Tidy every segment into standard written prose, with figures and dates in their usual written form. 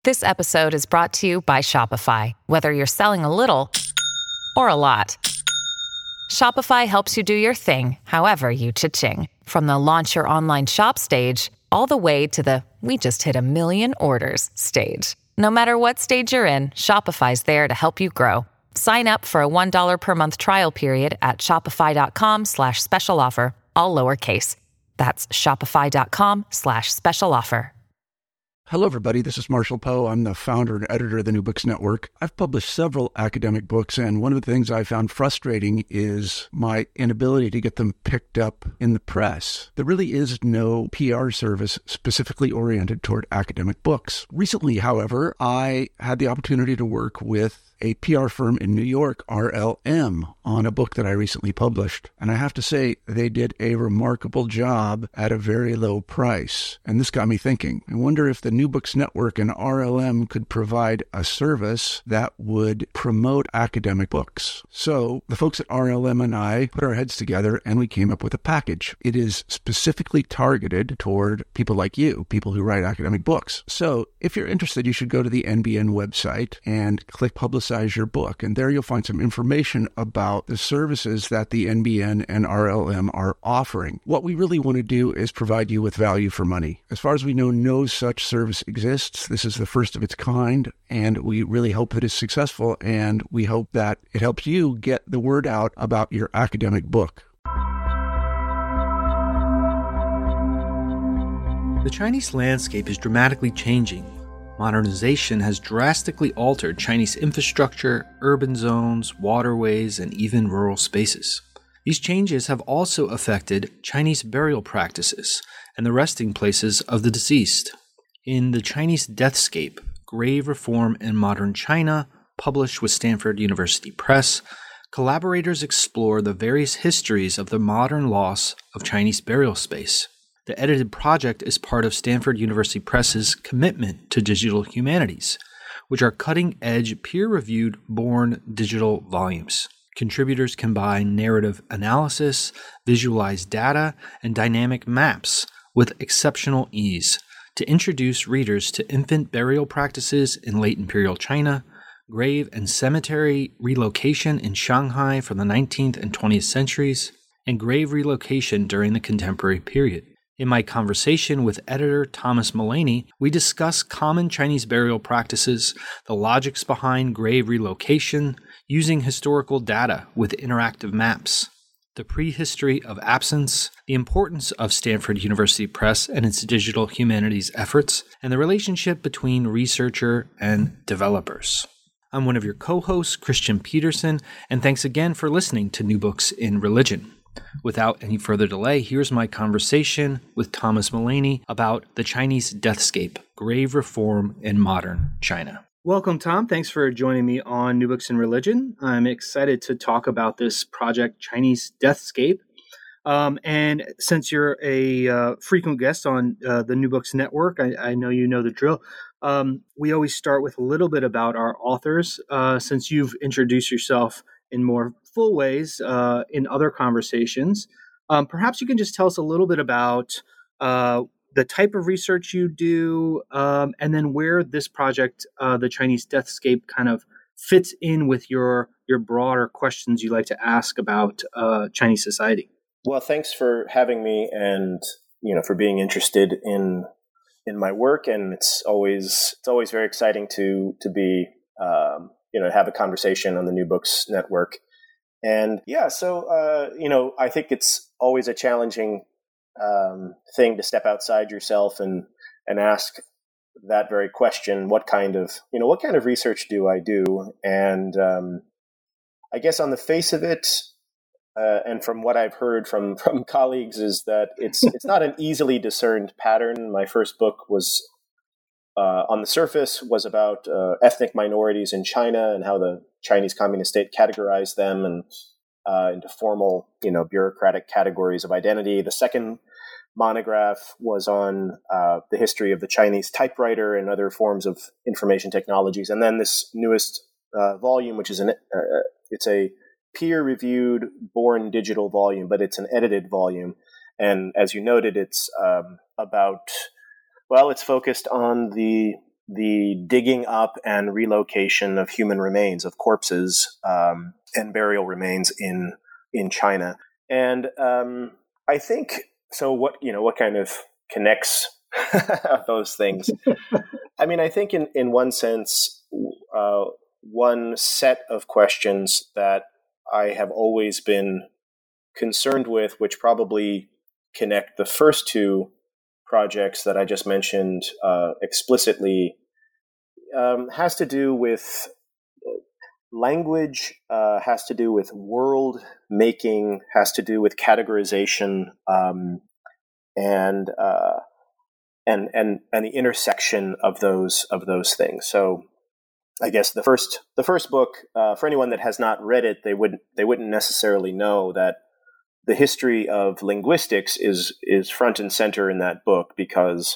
This episode is brought to you by Shopify. Whether you're selling a little or a lot, Shopify helps you do your thing, however you cha-ching. From the launch your online shop stage, all the way to the we just hit 1 million orders stage. No matter what stage you're in, Shopify's there to help you grow. Sign up for a $1 per month trial period at shopify.com/special offer, all lowercase. That's shopify.com/special offer. Hello, everybody. This is Marshall Poe. I'm the founder and editor of the New Books Network. I've published several academic books, and one of the things I found frustrating is my inability to get them picked up in the press. There really is no PR service specifically oriented toward academic books. Recently, however, I had the opportunity to work with a PR firm in New York, RLM, on a book that I recently published. And I have to say, they did a remarkable job at a very low price. And this got me thinking. I wonder if the New Books Network and RLM could provide a service that would promote academic books. So the folks at RLM and I put our heads together and we came up with a package. It is specifically targeted toward people like you, people who write academic books. So if you're interested, you should go to the NBN website and click Publicize Your Book. And there you'll find some information about the services that the NBN and RLM are offering. What we really want to do is provide you with value for money. As far as we know, no such service exists. This is the first of its kind, and we really hope that it's successful, and we hope that it helps you get the word out about your academic book. The Chinese landscape is dramatically changing. Modernization has drastically altered Chinese infrastructure, urban zones, waterways, and even rural spaces. These changes have also affected Chinese burial practices and the resting places of the deceased. In The Chinese Deathscape, Grave Reform in Modern China, published with Stanford University Press, collaborators explore the various histories of the modern loss of Chinese burial space. The edited project is part of Stanford University Press's commitment to digital humanities, which are cutting-edge, peer-reviewed, born digital volumes. Contributors combine narrative analysis, visualized data, and dynamic maps with exceptional ease to introduce readers to infant burial practices in late imperial China, grave and cemetery relocation in Shanghai from the 19th and 20th centuries, and grave relocation during the contemporary period. In my conversation with editor Thomas Mullaney, we discuss common Chinese burial practices, the logics behind grave relocation, using historical data with interactive maps, the prehistory of absence, the importance of Stanford University Press and its digital humanities efforts, and the relationship between researcher and developers. I'm one of your co-hosts, Christian Peterson, and thanks again for listening to New Books in Religion. Without any further delay, here's my conversation with Thomas Mullaney about the Chinese Deathscape, Grave Reform in Modern China. Welcome, Tom. Thanks for joining me on New Books in Religion. I'm excited to talk about this project, Chinese Deathscape. And since you're a frequent guest on the New Books Network, I know you know the drill. We always start with a little bit about our authors, since you've introduced yourself in more full ways in other conversations. Perhaps you can just tell us a little bit about the type of research you do, and then where this project, the Chinese Deathscape, kind of fits in with your broader questions you like to ask about Chinese society. Well, thanks for having me, and for being interested in my work. And it's always very exciting to be have a conversation on the New Books Network. And I think it's always a challenging thing to step outside yourself and ask that very question: what kind of research do I do? And I guess on the face of it, and from what I've heard from colleagues, is that it's not an easily discerned pattern. My first book was on the surface was about ethnic minorities in China and how the Chinese Communist state categorized them and into formal, bureaucratic categories of identity. The second monograph was on the history of the Chinese typewriter and other forms of information technologies. And then this newest volume, which is it's a peer-reviewed born digital volume, but it's an edited volume. And as you noted, it's it's focused on the the digging up and relocation of human remains, of corpses, and burial remains in China. And I think so. What kind of connects those things? I mean, I think in one sense, one set of questions that I have always been concerned with, which probably connect the first two projects that I just mentioned explicitly, has to do with language, has to do with world making, has to do with categorization, and the intersection of those things. So, I guess the first book, for anyone that has not read it, they wouldn't necessarily know that the history of linguistics is front and center in that book because,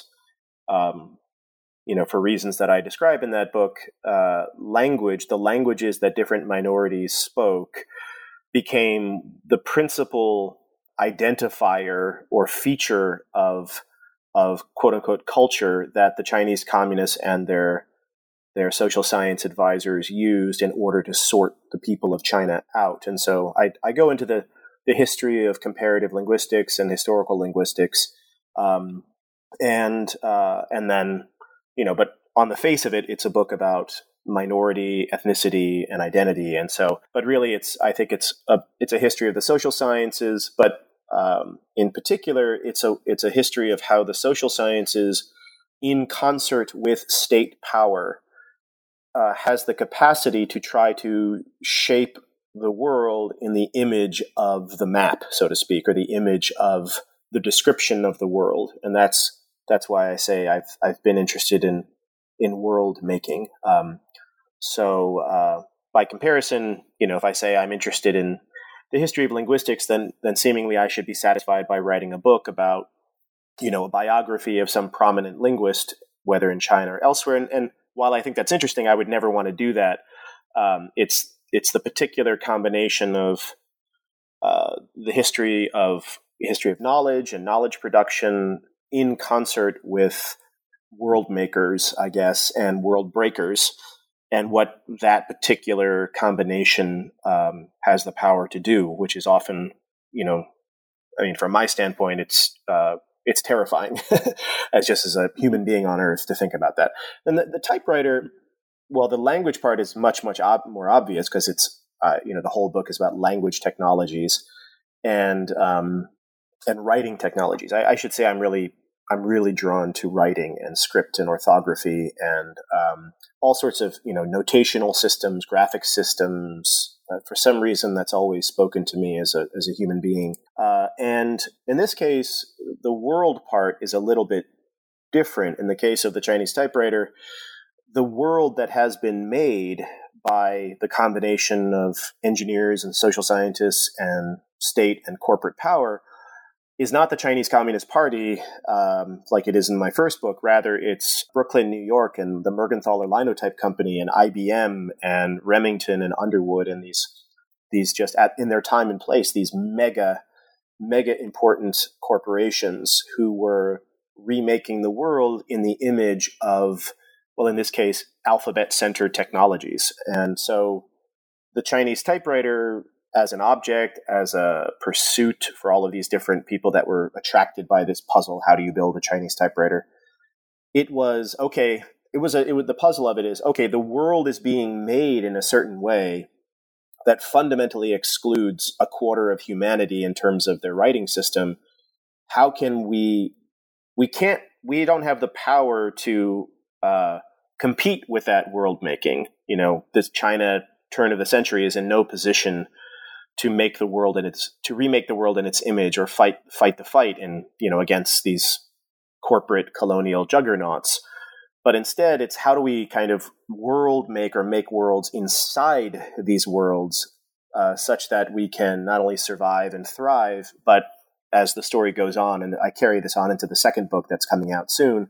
for reasons that I describe in that book, the languages that different minorities spoke became the principal identifier or feature of quote unquote culture that the Chinese communists and their social science advisors used in order to sort the people of China out. And so I go into the history of comparative linguistics and historical linguistics, and then, but on the face of it, it's a book about minority, ethnicity, and identity. And so, but really, I think it's a history of the social sciences, but in particular, it's a history of how the social sciences, in concert with state power, has the capacity to try to shape the world in the image of the map, so to speak, or the image of the description of the world. And that's why I say I've been interested in world making. So by comparison, if I say I'm interested in the history of linguistics, then seemingly I should be satisfied by writing a book about, a biography of some prominent linguist, whether in China or elsewhere. And while I think that's interesting, I would never want to do that. It's the particular combination of the history of knowledge and knowledge production in concert with world makers, I guess, and world breakers, and what that particular combination has the power to do, which is often, from my standpoint, it's terrifying as a human being on Earth to think about that. And the typewriter, well, the language part is much more obvious because it's the whole book is about language technologies and writing technologies. I should say I'm really drawn to writing and script and orthography and all sorts of notational systems, graphic systems. For some reason, that's always spoken to me as a human being. And in this case, the world part is a little bit different. In the case of the Chinese typewriter, the world that has been made by the combination of engineers and social scientists and state and corporate power is not the Chinese Communist Party like it is in my first book. Rather, it's Brooklyn, New York, and the Mergenthaler Linotype Company, and IBM, and Remington, and Underwood, and these just in their time and place, these mega important corporations who were remaking the world in the image of, well, in this case, alphabet-centered technologies. And so the Chinese typewriter as an object, as a pursuit for all of these different people that were attracted by this puzzle, how do you build a Chinese typewriter? It was, okay, the puzzle of it is, okay, the world is being made in a certain way that fundamentally excludes a quarter of humanity in terms of their writing system. How can we don't have the power to compete with that world making. This China turn of the century is in no position to make the world to remake the world in its image or fight the fight against these corporate colonial juggernauts. But instead, it's how do we kind of world make or make worlds inside these worlds such that we can not only survive and thrive, but as the story goes on, and I carry this on into the second book that's coming out soon,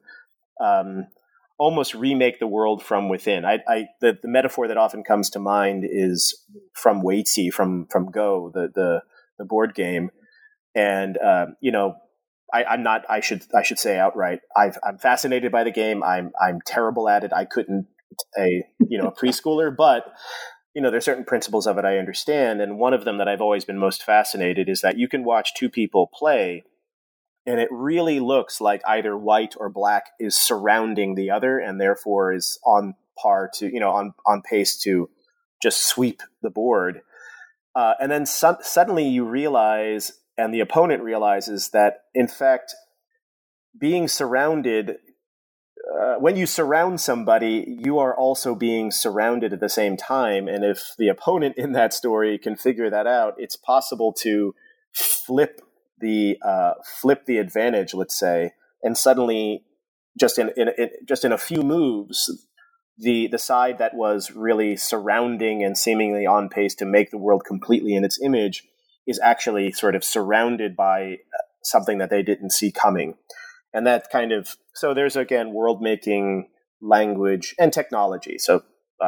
almost remake the world from within. The metaphor that often comes to mind is from Weiqi, from Go, the board game, and I'm not. I should say outright. I'm fascinated by the game. I'm terrible at it. I couldn't a preschooler, but there's certain principles of it I understand, and one of them that I've always been most fascinated is that you can watch two people play, and it really looks like either white or black is surrounding the other, and therefore is on par to on pace to just sweep the board, and then suddenly you realize. And the opponent realizes that, in fact, being surrounded, when you surround somebody, you are also being surrounded at the same time. And if the opponent in that story can figure that out, it's possible to flip the advantage, let's say, and suddenly, just in a few moves, the side that was really surrounding and seemingly on pace to make the world completely in its image is actually sort of surrounded by something that they didn't see coming. And that so there's, again, world making, language, and technology. So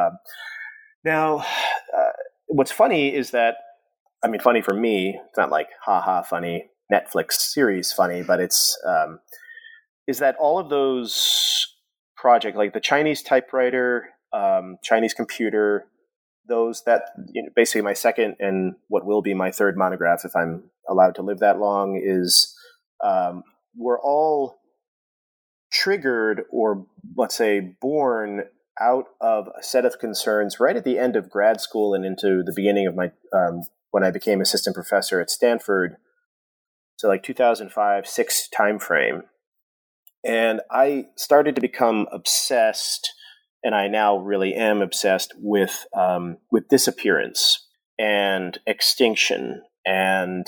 now what's funny is that, funny for me, it's not like, haha, funny, Netflix series funny, but it's, is that all of those projects, like the Chinese typewriter, Chinese computer, those that basically my second and what will be my third monograph, if I'm allowed to live that long, is were all triggered, or let's say born out of a set of concerns right at the end of grad school and into the beginning of my when I became assistant professor at Stanford, so like 2005-06 timeframe, and I started to become obsessed. And I now really am obsessed with disappearance and extinction and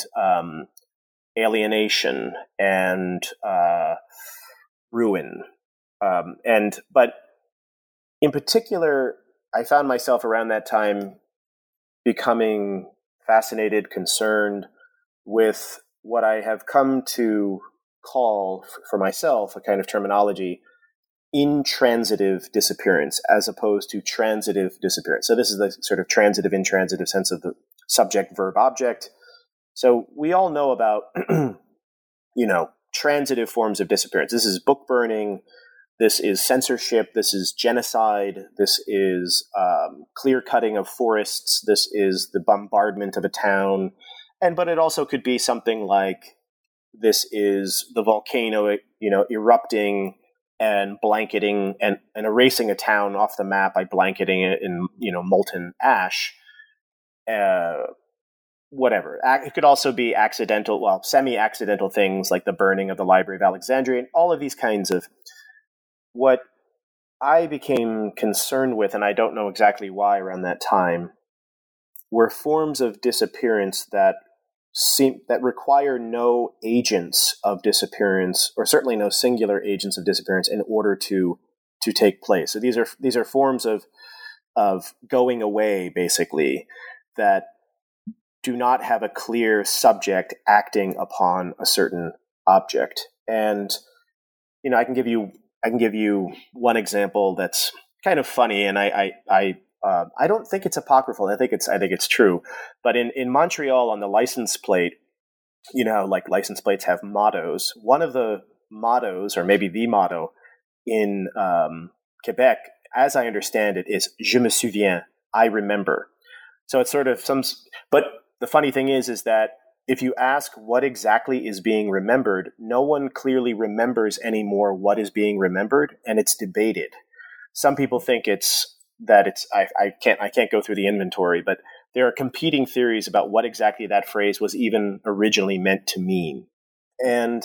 alienation and ruin. But in particular, I found myself around that time becoming fascinated, concerned with what I have come to call for myself a kind of terminology, intransitive disappearance, as opposed to transitive disappearance. So this is the sort of transitive, intransitive sense of the subject, verb, object. So we all know about, transitive forms of disappearance. This is book burning. This is censorship. This is genocide. This is clear cutting of forests. This is the bombardment of a town. But it also could be something like, this is the volcano, erupting and blanketing and erasing a town off the map by blanketing it in, molten ash, whatever. It could also be semi-accidental things like the burning of the Library of Alexandria, and all of these kinds of. What I became concerned with, and I don't know exactly why around that time, were forms of disappearance that require no agents of disappearance, or certainly no singular agents of disappearance, in order to take place. So these are forms of going away, basically, that do not have a clear subject acting upon a certain object. And I can give you one example that's kind of funny, and I don't think it's apocryphal. I think it's true. But in Montreal, on the license plate, like license plates have mottos. One of the mottos, or maybe the motto, in Quebec, as I understand it, is "Je me souviens," I remember. So it's sort of but the funny thing is that if you ask what exactly is being remembered, no one clearly remembers anymore what is being remembered, and it's debated. Some people think I can't go through the inventory, but there are competing theories about what exactly that phrase was even originally meant to mean. And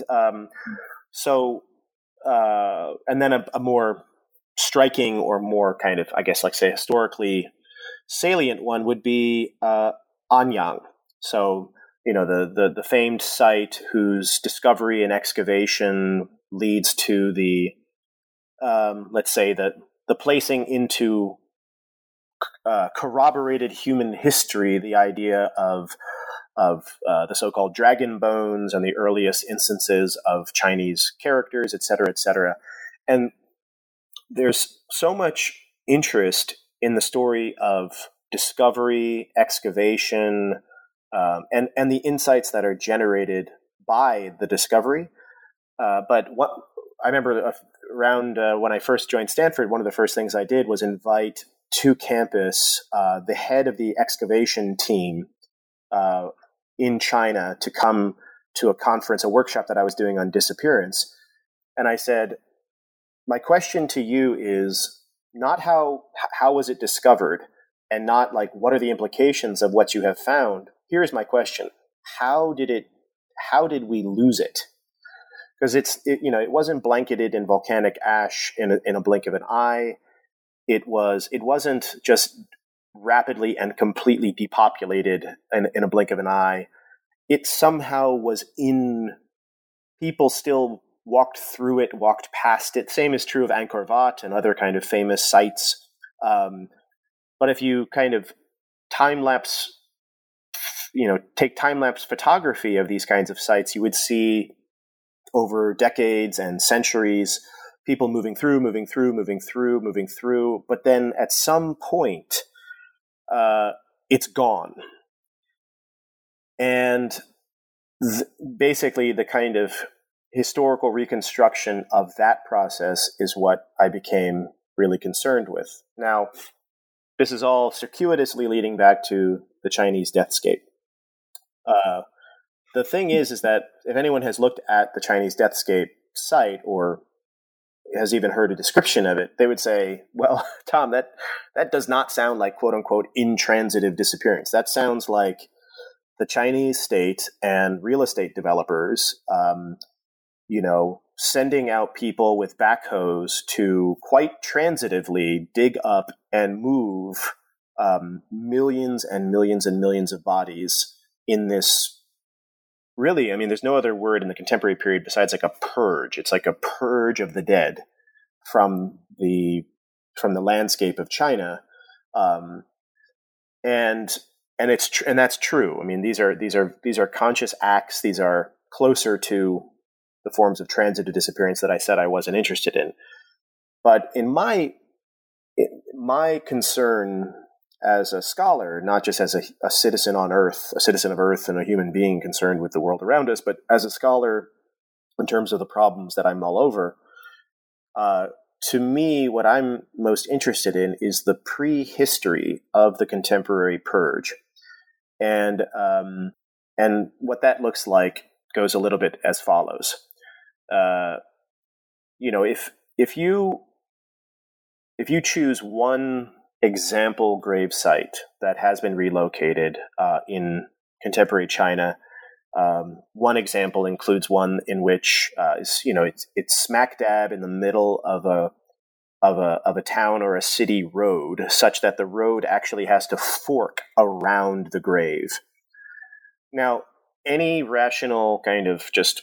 and then a more striking, or more kind of, I guess, like, say, historically salient one would be Anyang. So, the famed site whose discovery and excavation leads to the, let's say, the placing into corroborated human history the idea of the so-called dragon bones and the earliest instances of Chinese characters, et cetera, et cetera. And there's so much interest in the story of discovery, excavation, and the insights that are generated by the discovery, But what I remember around when I first joined Stanford, one of the first things I did was invite to campus the head of the excavation team in China to come to a conference, a workshop that I was doing on disappearance. And I said, my question to you is not how was it discovered, and not like what are the implications of what you have found. Here's my question: how did we lose it? Because it wasn't blanketed in volcanic ash in a blink of an eye. It wasn't just rapidly and completely depopulated in a blink of an eye. It somehow was in people still walked through it, walked past it. Same is true of Angkor Wat and other kind of famous sites. But if you kind of take time-lapse photography of these kinds of sites, you would see over decades and centuries, people moving through, but then at some point, it's gone. And basically the kind of historical reconstruction of that process is what I became really concerned with. Now, this is all circuitously leading back to the Chinese deathscape. The thing is that if anyone has looked at the Chinese deathscape site or has even heard a description of it, they would say, well, Tom, that does not sound like quote unquote intransitive disappearance. That sounds like the Chinese state and real estate developers, sending out people with backhoes to quite transitively dig up and move millions and millions and millions of bodies in this. Really, there's no other word in the contemporary period besides like a purge. It's like a purge of the dead from the landscape of China, and that's true. These are conscious acts. These are closer to the forms of transitive disappearance that I said I wasn't interested in. But in my concern as a scholar, not just as a citizen on Earth, a citizen of Earth and a human being concerned with the world around us, but as a scholar in terms of the problems that I mull over, to me, what I'm most interested in is the prehistory of the contemporary purge. And what that looks like goes a little bit as follows. If you choose one example grave site that has been relocated in contemporary China, one example includes one in which it's smack dab in the middle of a town or a city road, such that the road actually has to fork around the grave. Now, any rational kind of just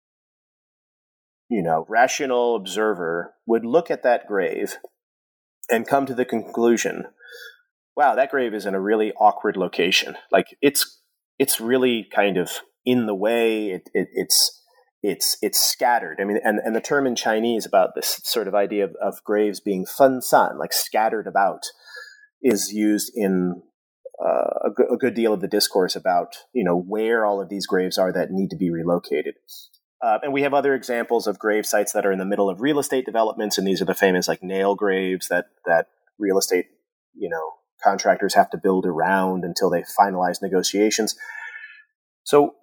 rational observer would look at that grave and come to the conclusion, wow, that grave is in a really awkward location. Like it's really kind of in the way. It's scattered. And the term in Chinese about this sort of idea of graves being fen san, like scattered about, is used in a good deal of the discourse about where all of these graves are that need to be relocated. And we have other examples of grave sites that are in the middle of real estate developments, and these are the famous like nail graves that real estate contractors have to build around until they finalize negotiations. So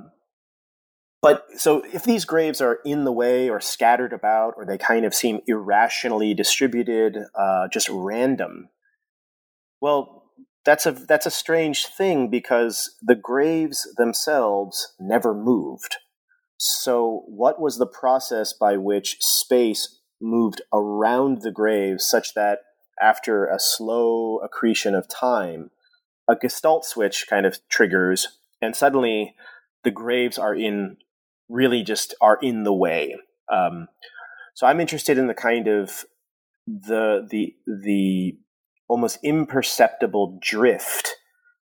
if these graves are in the way or scattered about, or they kind of seem irrationally distributed, just random, well, that's a strange thing because the graves themselves never moved. So what was the process by which space moved around the grave such that after a slow accretion of time, a Gestalt switch kind of triggers and suddenly the graves are in the way. So I'm interested in the kind of the almost imperceptible drift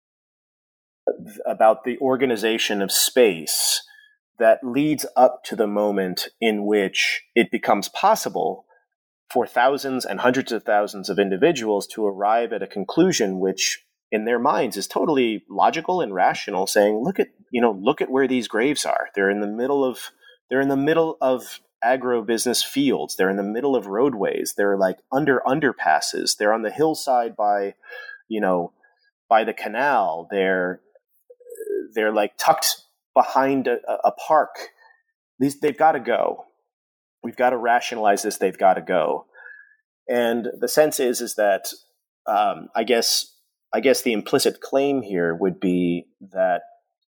about the organization of space that leads up to the moment in which it becomes possible for thousands and hundreds of thousands of individuals to arrive at a conclusion which in their minds is totally logical and rational, saying, look at where these graves are. They're in the middle of They're in the middle of agribusiness fields. They're in the middle of roadways. They're like under underpasses. They're on the hillside by the canal. They're like tucked behind a park. They've got to go. We've got to rationalize this. They've got to go. And the sense is that I guess the implicit claim here would be that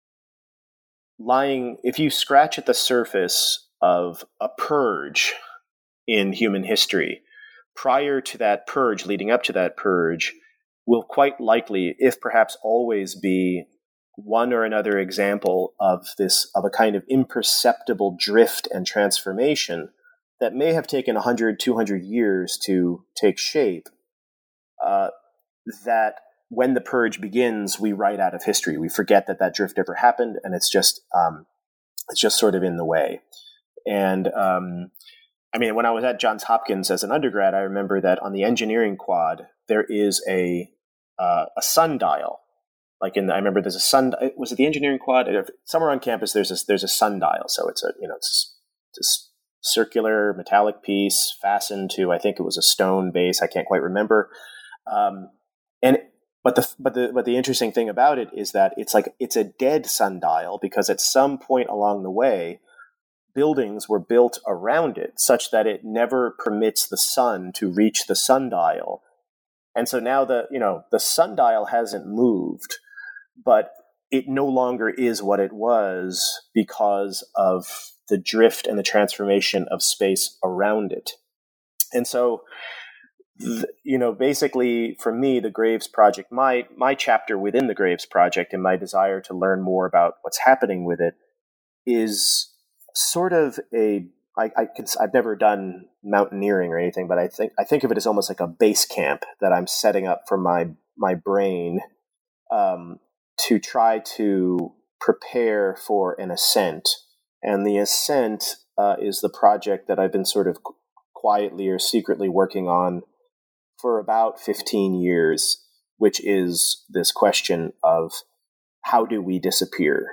if you scratch at the surface of a purge in human history, prior to that purge, leading up to that purge, will quite likely, if perhaps always, be one or another example of a kind of imperceptible drift and transformation that may have taken 100, 200 years to take shape, that when the purge begins, we write out of history. We forget that drift ever happened, and it's just sort of in the way. And when I was at Johns Hopkins as an undergrad, I remember that on the engineering quad, there is a sundial. I remember there's a sun. Was it the engineering quad? Somewhere on campus, there's a sundial. So it's this circular metallic piece fastened to, I think it was a stone base. I can't quite remember. But the interesting thing about it is that it's a dead sundial, because at some point along the way, buildings were built around it such that it never permits the sun to reach the sundial. And so now the sundial hasn't moved, but it no longer is what it was because of the drift and the transformation of space around it. And so, basically for me, the Graves Project, my chapter within the Graves Project and my desire to learn more about what's happening with it is sort of I've never done mountaineering or anything, but I think of it as almost like a base camp that I'm setting up for my brain to try to prepare for an ascent. And the ascent is the project that I've been sort of quietly or secretly working on for about 15 years, which is this question of how do we disappear?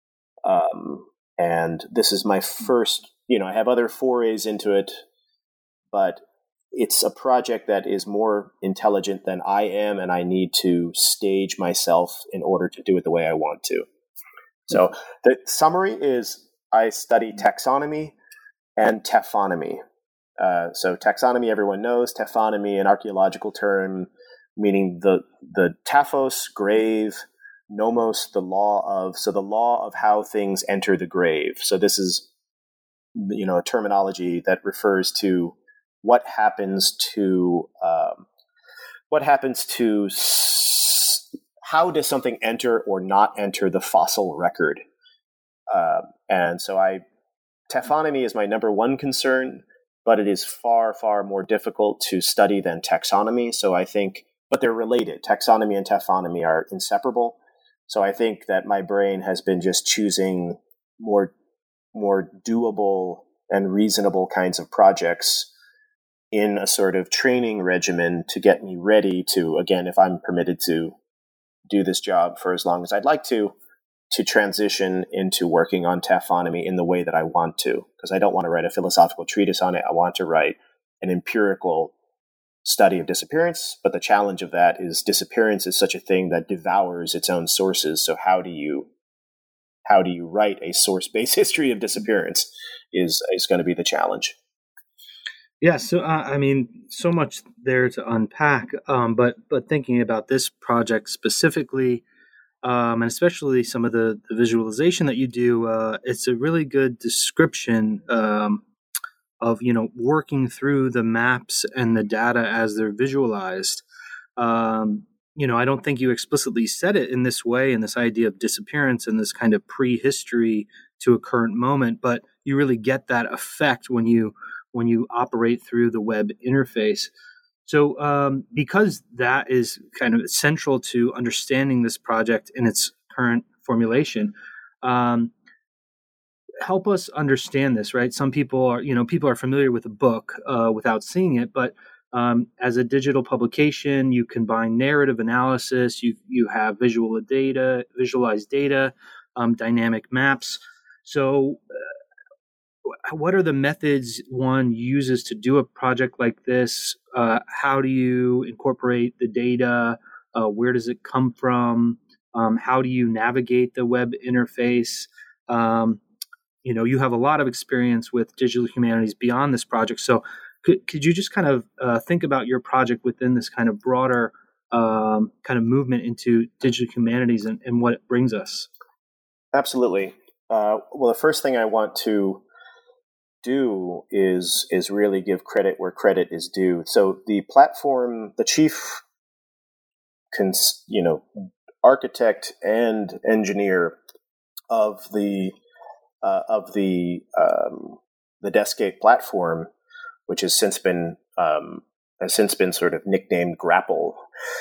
And this is my first, I have other forays into it, but it's a project that is more intelligent than I am, and I need to stage myself in order to do it the way I want to. So the summary is I study taxonomy and taphonomy. So taxonomy, everyone knows. Taphonomy, an archaeological term meaning the taphos, grave, nomos, the law of how things enter the grave. So this is, a terminology that refers to what happens to how does something enter or not enter the fossil record. And so taphonomy is my number one concern, but it is far, far more difficult to study than taxonomy. So I think, but they're related. Taxonomy and taphonomy are inseparable. So I think that my brain has been just choosing more doable and reasonable kinds of projects in a sort of training regimen to get me ready to, again, if I'm permitted to do this job for as long as I'd like to transition into working on taphonomy in the way that I want to, because I don't want to write a philosophical treatise on it. I want to write an empirical study of disappearance, but the challenge of that is disappearance is such a thing that devours its own sources. So how do you write a source-based history of disappearance is going to be the challenge. Yeah, so so much there to unpack. But thinking about this project specifically, and especially some of the visualization that you do, it's a really good description of working through the maps and the data as they're visualized. I don't think you explicitly said it in this way, in this idea of disappearance and this kind of prehistory to a current moment, but you really get that effect when you operate through the web interface. So because that is kind of central to understanding this project in its current formulation, help us understand this, right? Some people are familiar with a book without seeing it, but as a digital publication, you combine narrative analysis, you have visualized data, dynamic maps. So what are the methods one uses to do a project like this? How do you incorporate the data? Where does it come from? How do you navigate the web interface? You have a lot of experience with digital humanities beyond this project. So could you just kind of think about your project within this kind of broader kind of movement into digital humanities and what it brings us? Absolutely. Well, the first thing I want to do is really give credit where credit is due. So the platform, the chief, architect and engineer of the Descape platform, which has since been sort of nicknamed Grapple.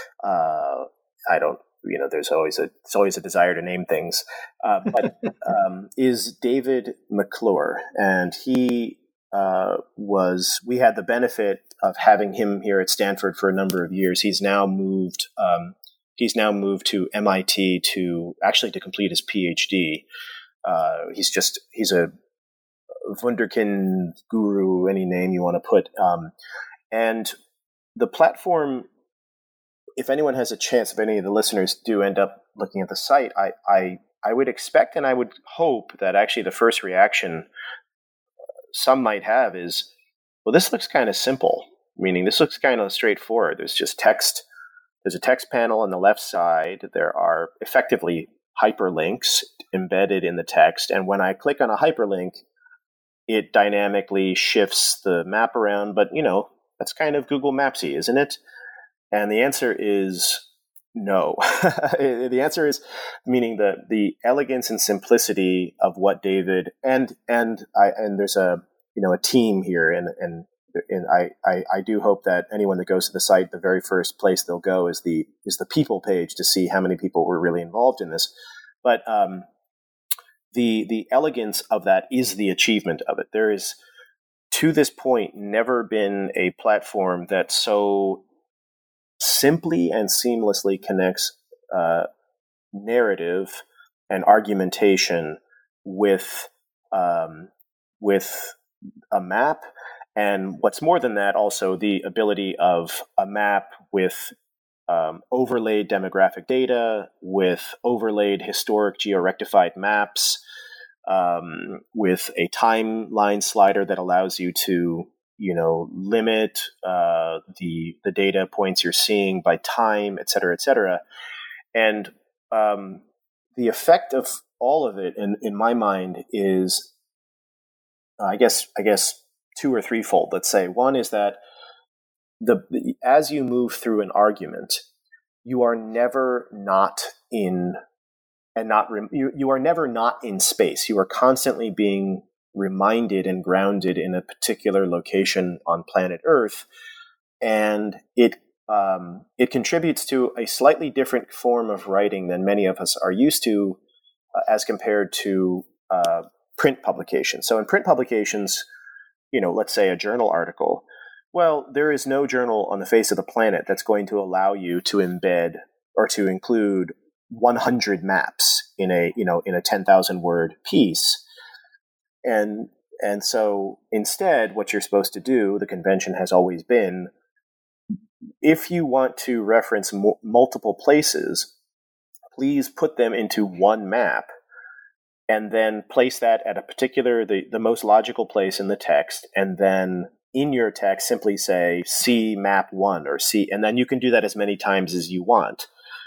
There's always a desire to name things, but is David McClure, and we had the benefit of having him here at Stanford for a number of years. He's now moved to MIT to complete his PhD. He's a Wunderkind guru, any name you want to put. And the platform, if anyone has a chance, if any of the listeners do end up looking at the site, I would expect and I would hope that actually the first reaction some might have is, well, this looks kind of simple, meaning this looks kind of straightforward. There's just text. There's a text panel on the left side. There are effectively hyperlinks embedded in the text. And when I click on a hyperlink, it dynamically shifts the map around. But, that's kind of Google Maps-y, isn't it? And the answer is no. The answer is, meaning the elegance and simplicity of what David and there's a team here, and I do hope that anyone that goes to the site, the very first place they'll go is the people page to see how many people were really involved in this. But the elegance of that is the achievement of it. There is, to this point, never been a platform that so simply and seamlessly connects narrative and argumentation with a map. And what's more than that, also the ability of a map with overlaid demographic data, with overlaid historic georectified maps, with a timeline slider that allows you to, limit the data points you're seeing by time, et cetera, et cetera. And the effect of all of it, in my mind, is, I guess, two or threefold. Let's say one is that as you move through an argument, you are never not in you are never not in space. You are constantly being reminded and grounded in a particular location on planet Earth, and it contributes to a slightly different form of writing than many of us are used to, as compared to print publications. So in print publications, let's say a journal article, well, there is no journal on the face of the planet that's going to allow you to embed or to include 100 maps in a 10,000 word piece. And so instead, what you're supposed to do, the convention has always been, if you want to reference multiple places, please put them into one map and then place that at a particular, the most logical place in the text. And then in your text, simply say, see map 1 or see, and then you can do that as many times as you want.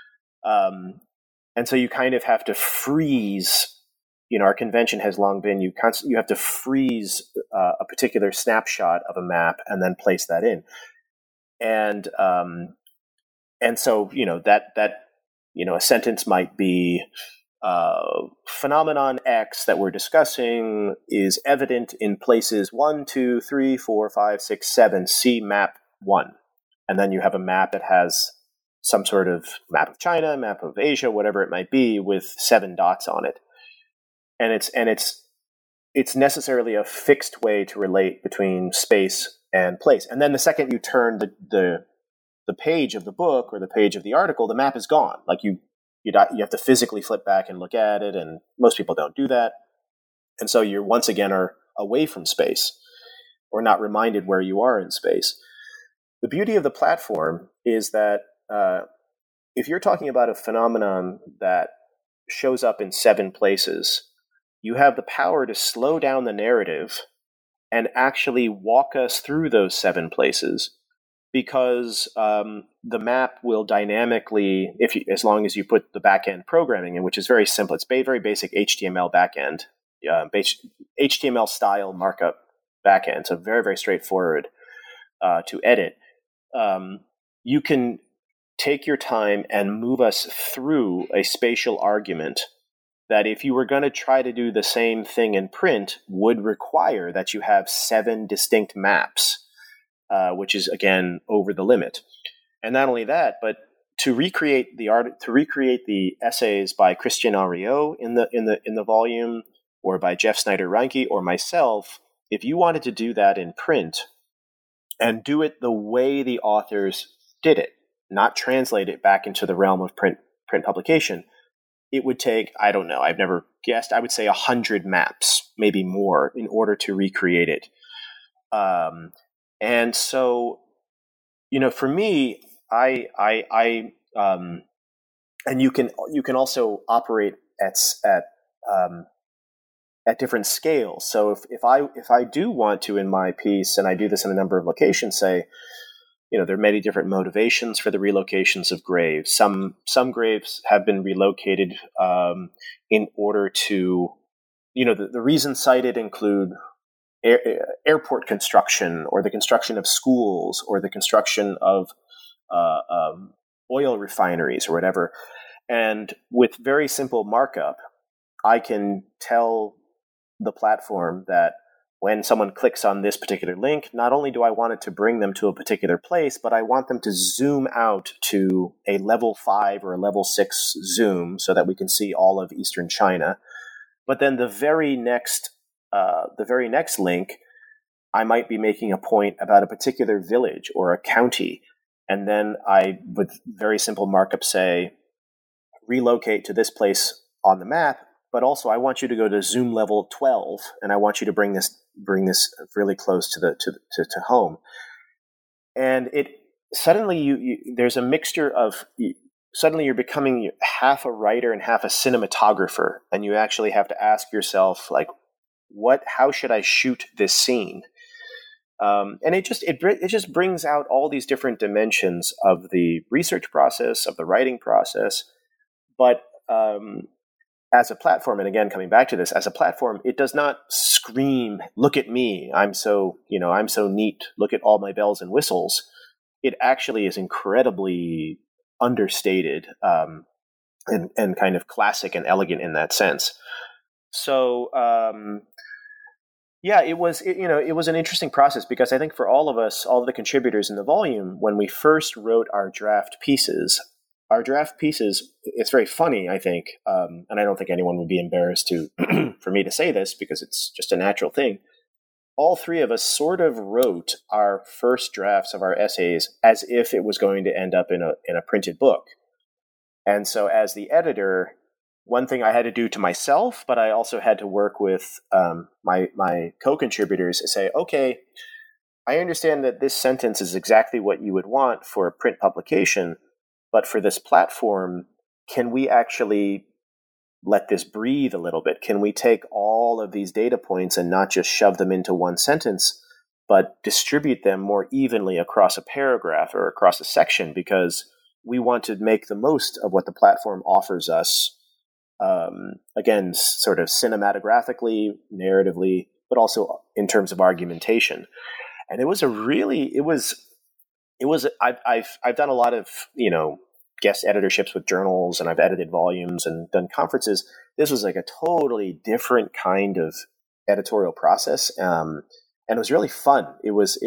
And so you kind of have to freeze, our convention has long been, you have to freeze a particular snapshot of a map and then place that in. And so, a sentence might be, phenomenon X that we're discussing is evident in places 1, 2, 3, 4, 5, 6, 7, see map 1. And then you have a map that has some sort of map of China, map of Asia, whatever it might be, with 7 dots on it. And it's necessarily a fixed way to relate between space and place. And then the second you turn the page of the book or the page of the article, the map is gone. Like you have to physically flip back and look at it, and most people don't do that. And so you're once again are away from space or not reminded where you are in space. The beauty of the platform is that if you're talking about a phenomenon that shows up in 7 places, you have the power to slow down the narrative and actually walk us through those 7 places, because the map will dynamically, as long as you put the backend programming in, which is very simple. It's very basic HTML backend, HTML style markup backend, so very, very straightforward to edit. You can take your time and move us through a spatial argument that, if you were going to try to do the same thing in print, would require that you have 7 distinct maps, which is, again, over the limit. And not only that, but to recreate the essays by Christian Auriot in the volume, or by Jeff Snyder-Reinke or myself, if you wanted to do that in print and do it the way the authors did it, not translate it back into the realm of print publication, it would take, I don't know, I've never guessed, I would say 100 maps, maybe more, in order to recreate it. And so, for me, and you can also operate at different scales. So if I do want to, in my piece, and I do this in a number of locations, say, there are many different motivations for the relocations of graves. Some graves have been relocated in order to, the reasons cited include airport construction, or the construction of schools, or the construction of oil refineries, or whatever. And with very simple markup, I can tell the platform that when someone clicks on this particular link, not only do I want it to bring them to a particular place, but I want them to zoom out to a level 5 or a level 6 zoom so that we can see all of Eastern China. But then the very next link, I might be making a point about a particular village or a county. And then I, with very simple markup, say, relocate to this place on the map, but also I want you to go to zoom level 12, and I want you to bring this really close to home. And it suddenly there's a mixture of, suddenly you're becoming half a writer and half a cinematographer, and you actually have to ask yourself, like, how should I shoot this scene? And it just brings out all these different dimensions of the research process, of the writing process. But as a platform, and again, coming back to this, as a platform, it does not scream, "Look at me! I'm so neat. Look at all my bells and whistles." It actually is incredibly understated and kind of classic and elegant in that sense. So. Yeah, it was an interesting process, because I think for all of us, all of the contributors in the volume, when we first wrote our draft pieces, it's very funny, I think, and I don't think anyone would be embarrassed for me to say this, because it's just a natural thing. All 3 of us sort of wrote our first drafts of our essays as if it was going to end up in a printed book. And so as the editor, one thing I had to do to myself, but I also had to work with my co-contributors to say, okay, I understand that this sentence is exactly what you would want for a print publication, but for this platform, can we actually let this breathe a little bit? Can we take all of these data points and not just shove them into one sentence, but distribute them more evenly across a paragraph or across a section? Because we want to make the most of what the platform offers us. Again, sort of cinematographically, narratively, but also in terms of argumentation. And I've done a lot of, guest editorships with journals, and I've edited volumes and done conferences. This was like a totally different kind of editorial process. And it was really fun. It was,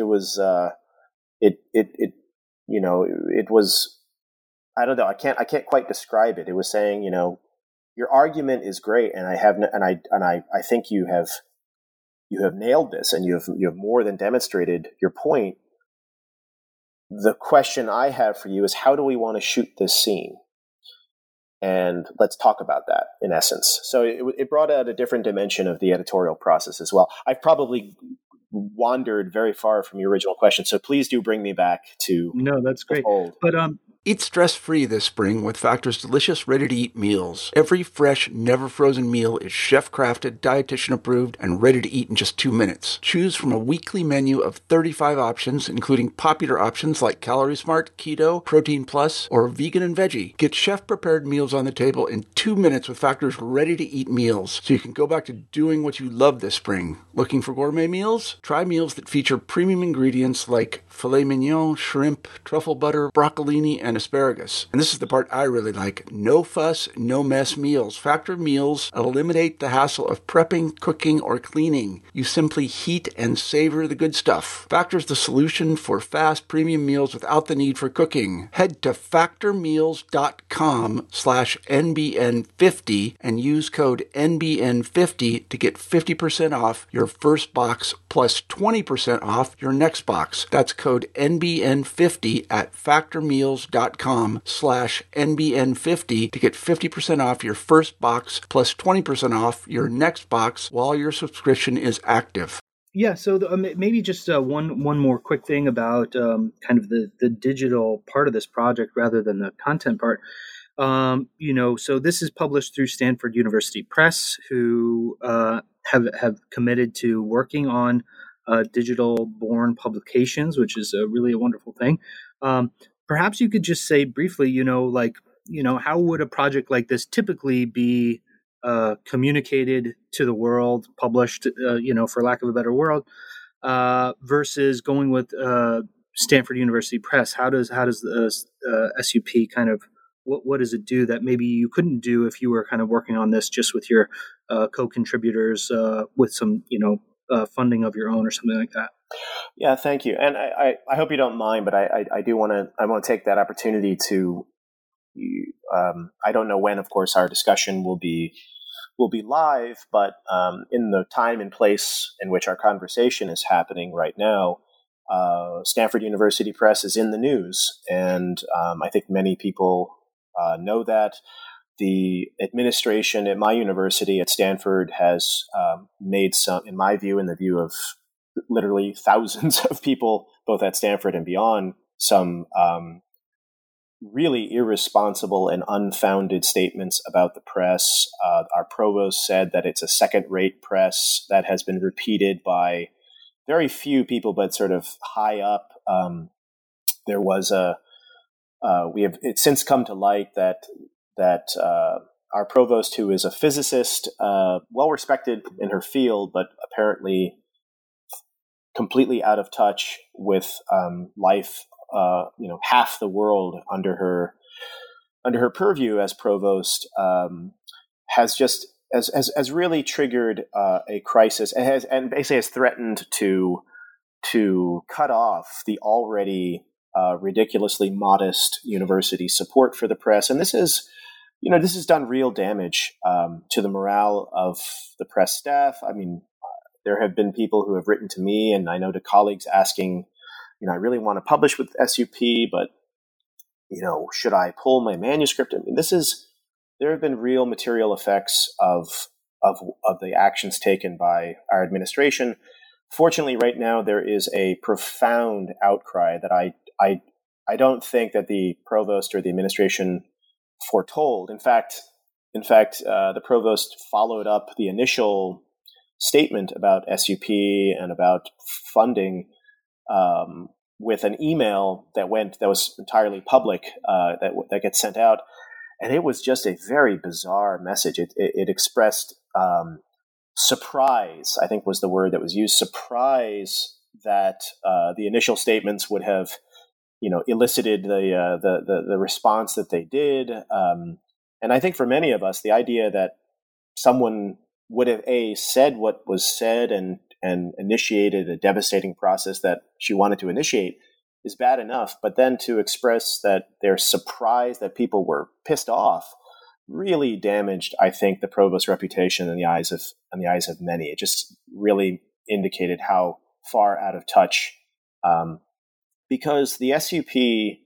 I don't know, I can't quite describe it. It was saying, your argument is great, and I think you have nailed this, and you have more than demonstrated your point. The question I have for you is, how do we want to shoot this scene? and let's talk about that in essence. So it brought out a different dimension of the editorial process as well. I've probably wandered very far from your original question, so please do bring me back to No, that's great. fold. But Eat stress-free this spring with Factor's delicious, ready-to-eat meals. Every fresh, never-frozen meal is chef-crafted, dietitian-approved, and ready to eat in just 2 minutes. Choose from a weekly menu of 35 options, including popular options like Calorie Smart, Keto, Protein Plus, or Vegan and Veggie. Get chef-prepared meals on the table in 2 minutes with Factor's ready-to-eat meals, so you can go back to doing what you love this spring. Looking for gourmet meals? Try meals that feature premium ingredients like filet mignon, shrimp, truffle butter, broccolini, and asparagus. And this is the part I really like. No fuss, no mess meals. Factor meals eliminate the hassle of prepping, cooking, or cleaning. You simply heat and savor the good stuff. Factor's the solution for fast premium meals without the need for cooking. Head to factormeals.com/NBN50 and use code NBN50 to get 50% off your first box plus 20% off your next box. That's code NBN50 at factormeals.com/NBN50 to get 50% off your first box plus 20% off your next box while your subscription is active. Yeah, so maybe just one more quick thing about kind of the digital part of this project rather than the content part. So this is published through Stanford University Press, who have committed to working on digital-born publications, which is really a wonderful thing. Perhaps you could just say briefly, how would a project like this typically be communicated to the world, published, for lack of a better word, versus going with Stanford University Press? How does the SUP kind of, what does it do that maybe you couldn't do if you were kind of working on this just with your co-contributors with some, funding of your own or something like that? Yeah, thank you. And I hope you don't mind, but I do want to take that opportunity to, I don't know when, of course, our discussion will be live, but in the time and place in which our conversation is happening right now, Stanford University Press is in the news. And I think many people know that. The administration at my university at Stanford has made some, in my view, in the view of literally thousands of people, both at Stanford and beyond, some really irresponsible and unfounded statements about the press. Our provost said that it's a second-rate press. That has been repeated by very few people, but sort of high up. There was it's since come to light that our provost, who is a physicist, well respected in her field, but apparently completely out of touch with life, half the world under her purview as provost, has really triggered a crisis and basically has threatened to cut off the already ridiculously modest university support for the press. And this has done real damage to the morale of the press staff. I mean, there have been people who have written to me, and I know to colleagues asking, I really want to publish with SUP, but, should I pull my manuscript? I mean, there have been real material effects of the actions taken by our administration. Fortunately, right now, there is a profound outcry that I don't think that the provost or the administration foretold. In fact, the provost followed up the initial statement about SUP and about funding with an email that was entirely public that gets sent out, and it was just a very bizarre message. It expressed surprise, I think was the word that was used. Surprise that the initial statements would have, elicited the response that they did. And I think for many of us, the idea that someone would have said what was said and initiated a devastating process that she wanted to initiate is bad enough. But then to express that they're surprised that people were pissed off really damaged, I think, the provost's reputation in the eyes of many. It just really indicated how far out of touch, because the SUP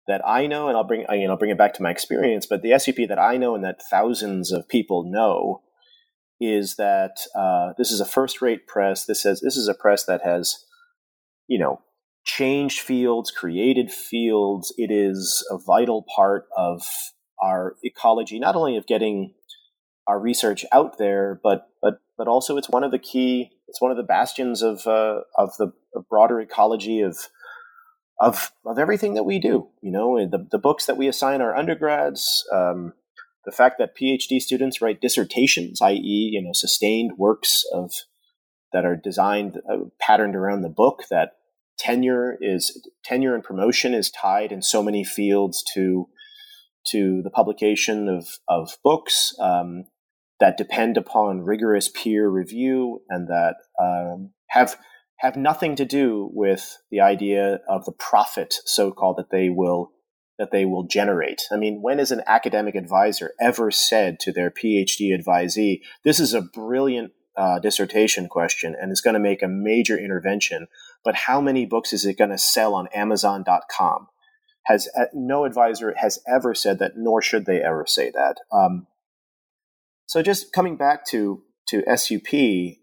I know, and I'll bring it back to my experience, but the SUP that I know and that thousands of people know is that this is a first-rate press. This is a press that has, changed fields, created fields. It is a vital part of our ecology, not only of getting our research out there, but also it's one of the bastions of the broader ecology of everything that we do. The books that we assign our undergrads, the fact that PhD students write dissertations, i.e., sustained works that are designed, patterned around the book, that tenure and promotion is tied in so many fields to the publication of books that depend upon rigorous peer review and that have nothing to do with the idea of the profit, so-called, that they will generate. I mean, when has an academic advisor ever said to their PhD advisee, "This is a brilliant dissertation question and it's going to make a major intervention, but how many books is it going to sell on Amazon.com?" No advisor has ever said that, nor should they ever say that. So just coming back to SUP,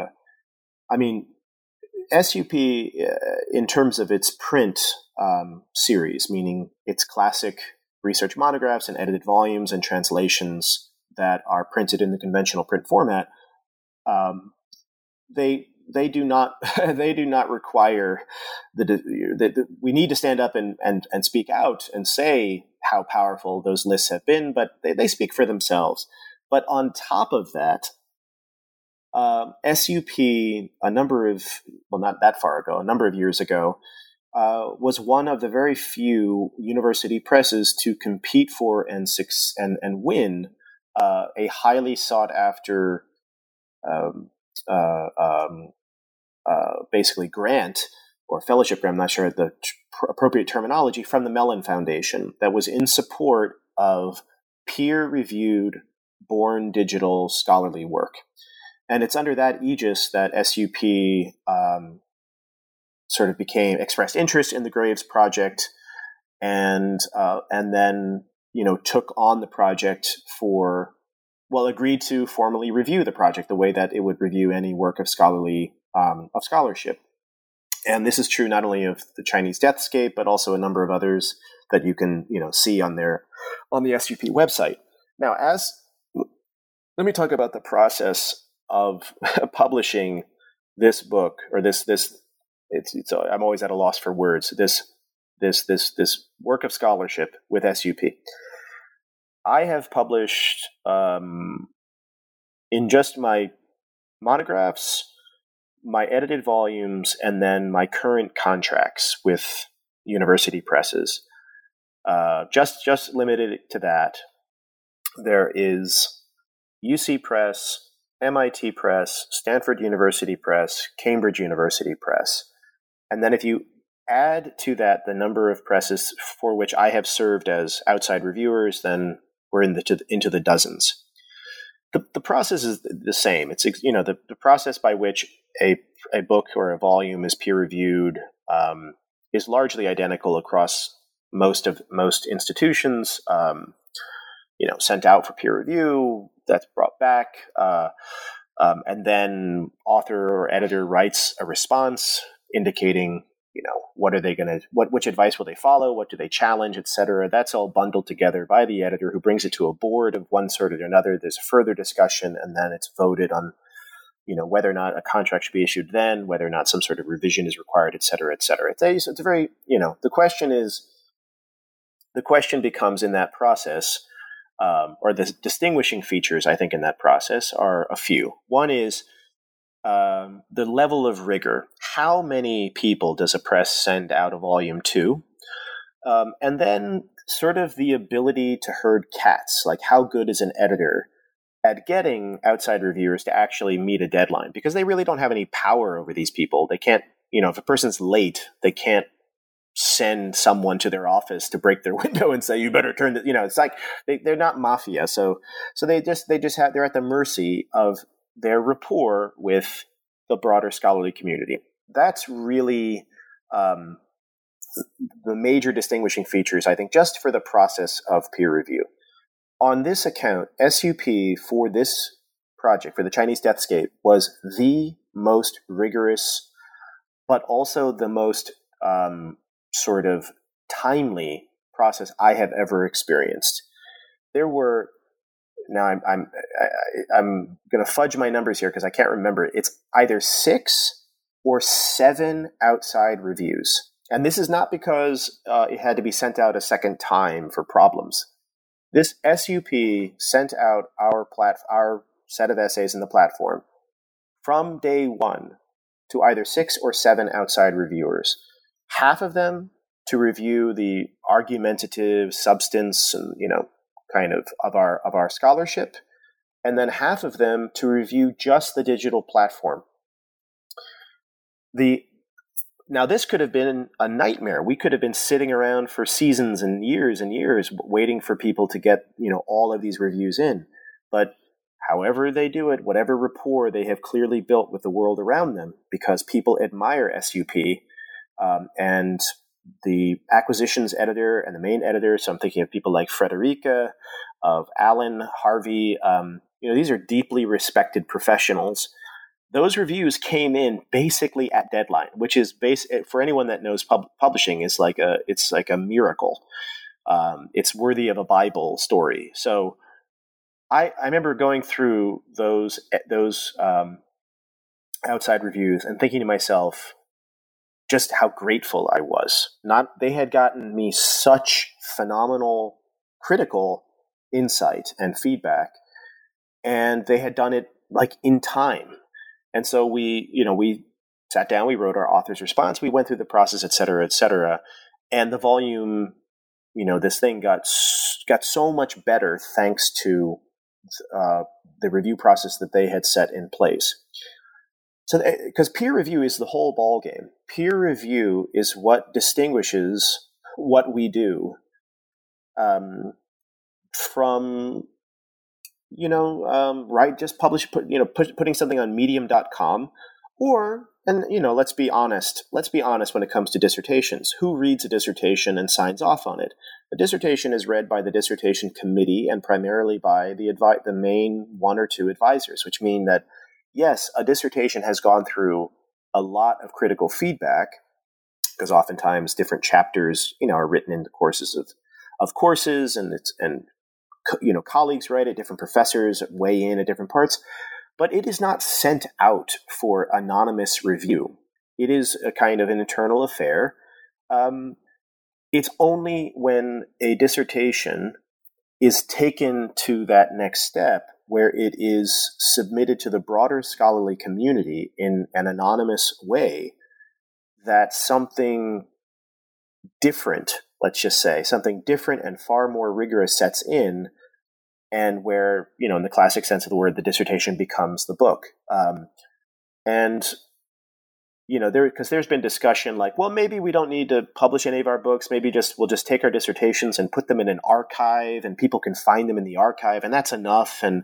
SUP, in terms of its print series, meaning its classic research monographs and edited volumes and translations that are printed in the conventional print format, they do not require we need to stand up and speak out and say how powerful those lists have been, but they speak for themselves. But on top of that, SUP, not that far ago, a number of years ago, was one of the very few university presses to compete for and win a highly sought after, basically grant or fellowship grant, I'm not sure the appropriate terminology, from the Mellon Foundation that was in support of peer-reviewed, born digital scholarly work. And it's under that aegis that SUP sort of expressed interest in the Graves project, and then took on the project agreed to formally review the project the way that it would review any work of scholarship. And this is true not only of the Chinese Deathscape, but also a number of others that you can see on the SUP website. Now, let me talk about the process of publishing this book, or this I'm always at a loss for words. This work of scholarship with SUP. I have published in just my monographs, my edited volumes, and then my current contracts with university presses. Just limited to that, there is UC Press, MIT Press, Stanford University Press, Cambridge University Press. And then if you add to that the number of presses for which I have served as outside reviewers, then we're into the dozens. The process is the same. It's the process by which a book or a volume is peer reviewed is largely identical across most institutions. Sent out for peer review, that's brought back, and then author or editor writes a response indicating, what are they going to, which advice will they follow, what do they challenge, etc. That's all bundled together by the editor, who brings it to a board of one sort or another. There's a further discussion, and then it's voted on, whether or not a contract should be issued then, whether or not some sort of revision is required, etc., etc. It's a very, the question becomes in that process, or the distinguishing features, I think, in that process are a few. One is the level of rigor. How many people does a press send out a volume to? And then sort of the ability to herd cats, like how good is an editor at getting outside reviewers to actually meet a deadline? Because they really don't have any power over these people. They can't, if a person's late, they can't send someone to their office to break their window and say, you better turn it. It's like they're not mafia. So they're at the mercy of their rapport with the broader scholarly community. That's really the major distinguishing features, I think, just for the process of peer review. On this account, SUP for this project, for the Chinese Deathscape, was the most rigorous, but also the most sort of timely process I have ever experienced. There were, now I'm going to fudge my numbers here because I can't remember. It's either 6 or 7 outside reviews. And this is not because it had to be sent out a second time for problems. This SUP sent out our set of essays in the platform from day one to either 6 or 7 outside reviewers. Half of them to review the argumentative substance and, kind of our scholarship, and then half of them to review just the digital platform. Now, this could have been a nightmare. We could have been sitting around for seasons and years waiting for people to get, all of these reviews in. But however they do it, whatever rapport they have clearly built with the world around them, because people admire SUP, and the acquisitions editor and the main editor, so I'm thinking of people like Frederica, of Alan, Harvey, these are deeply respected professionals. Those reviews came in basically at deadline, which is for anyone that knows publishing, it's like a miracle. It's worthy of a Bible story. So I remember going through those outside reviews and thinking to myself just how grateful I was. They had gotten me such phenomenal critical insight and feedback, and they had done it like in time. And so we sat down, we wrote our author's response, we went through the process, et cetera, and the volume, this thing got so much better thanks to the review process that they had set in place. So, because peer review is the whole ball game. Peer review is what distinguishes what we do from just putting something on medium.com let's be honest when it comes to dissertations. Who reads a dissertation and signs off on it? A dissertation is read by the dissertation committee and primarily by the main 1 or 2 advisors, which mean that, yes, a dissertation has gone through a lot of critical feedback, because oftentimes different chapters, are written in the courses of courses, and colleagues write it, different professors weigh in at different parts, but it is not sent out for anonymous review. It is a kind of an internal affair. It's only when a dissertation is taken to that next step, where it is submitted to the broader scholarly community in an anonymous way, that something different, let's just say, something different and far more rigorous sets in, and where, in the classic sense of the word, the dissertation becomes the book. Because there's been discussion like, well, maybe we don't need to publish any of our books. Maybe we'll just take our dissertations and put them in an archive, and people can find them in the archive, and that's enough. And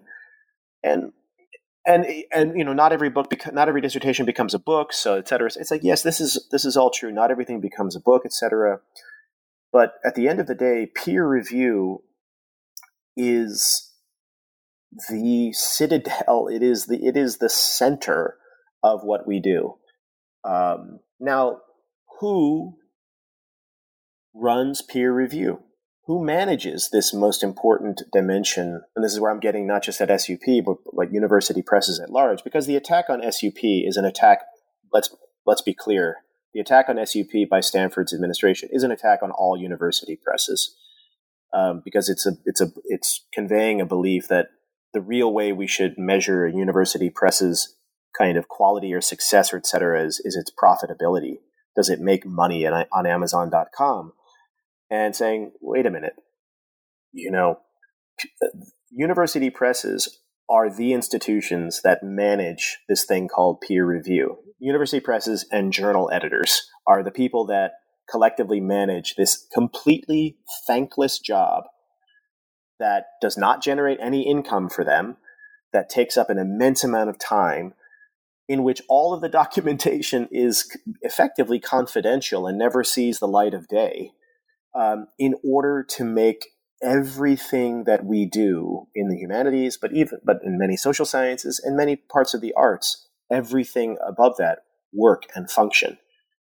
not every dissertation becomes a book, so et cetera. It's like, yes, this is all true. Not everything becomes a book, et cetera. But at the end of the day, peer review is the citadel. It is the center of what we do. Now, who runs peer review? Who manages this most important dimension? And this is where I'm getting not just at SUP, but like university presses at large, because the attack on SUP is an attack. Let's be clear. The attack on SUP by Stanford's administration is an attack on all university presses, because it's conveying a belief that the real way we should measure a university press's kind of quality or success or et cetera is its profitability. Does it make money on Amazon.com? And saying, wait a minute, university presses are the institutions that manage this thing called peer review. University presses and journal editors are the people that collectively manage this completely thankless job that does not generate any income for them, that takes up an immense amount of time, in which all of the documentation is effectively confidential and never sees the light of day, in order to make everything that we do in the humanities, but in many social sciences and many parts of the arts, everything above that work and function.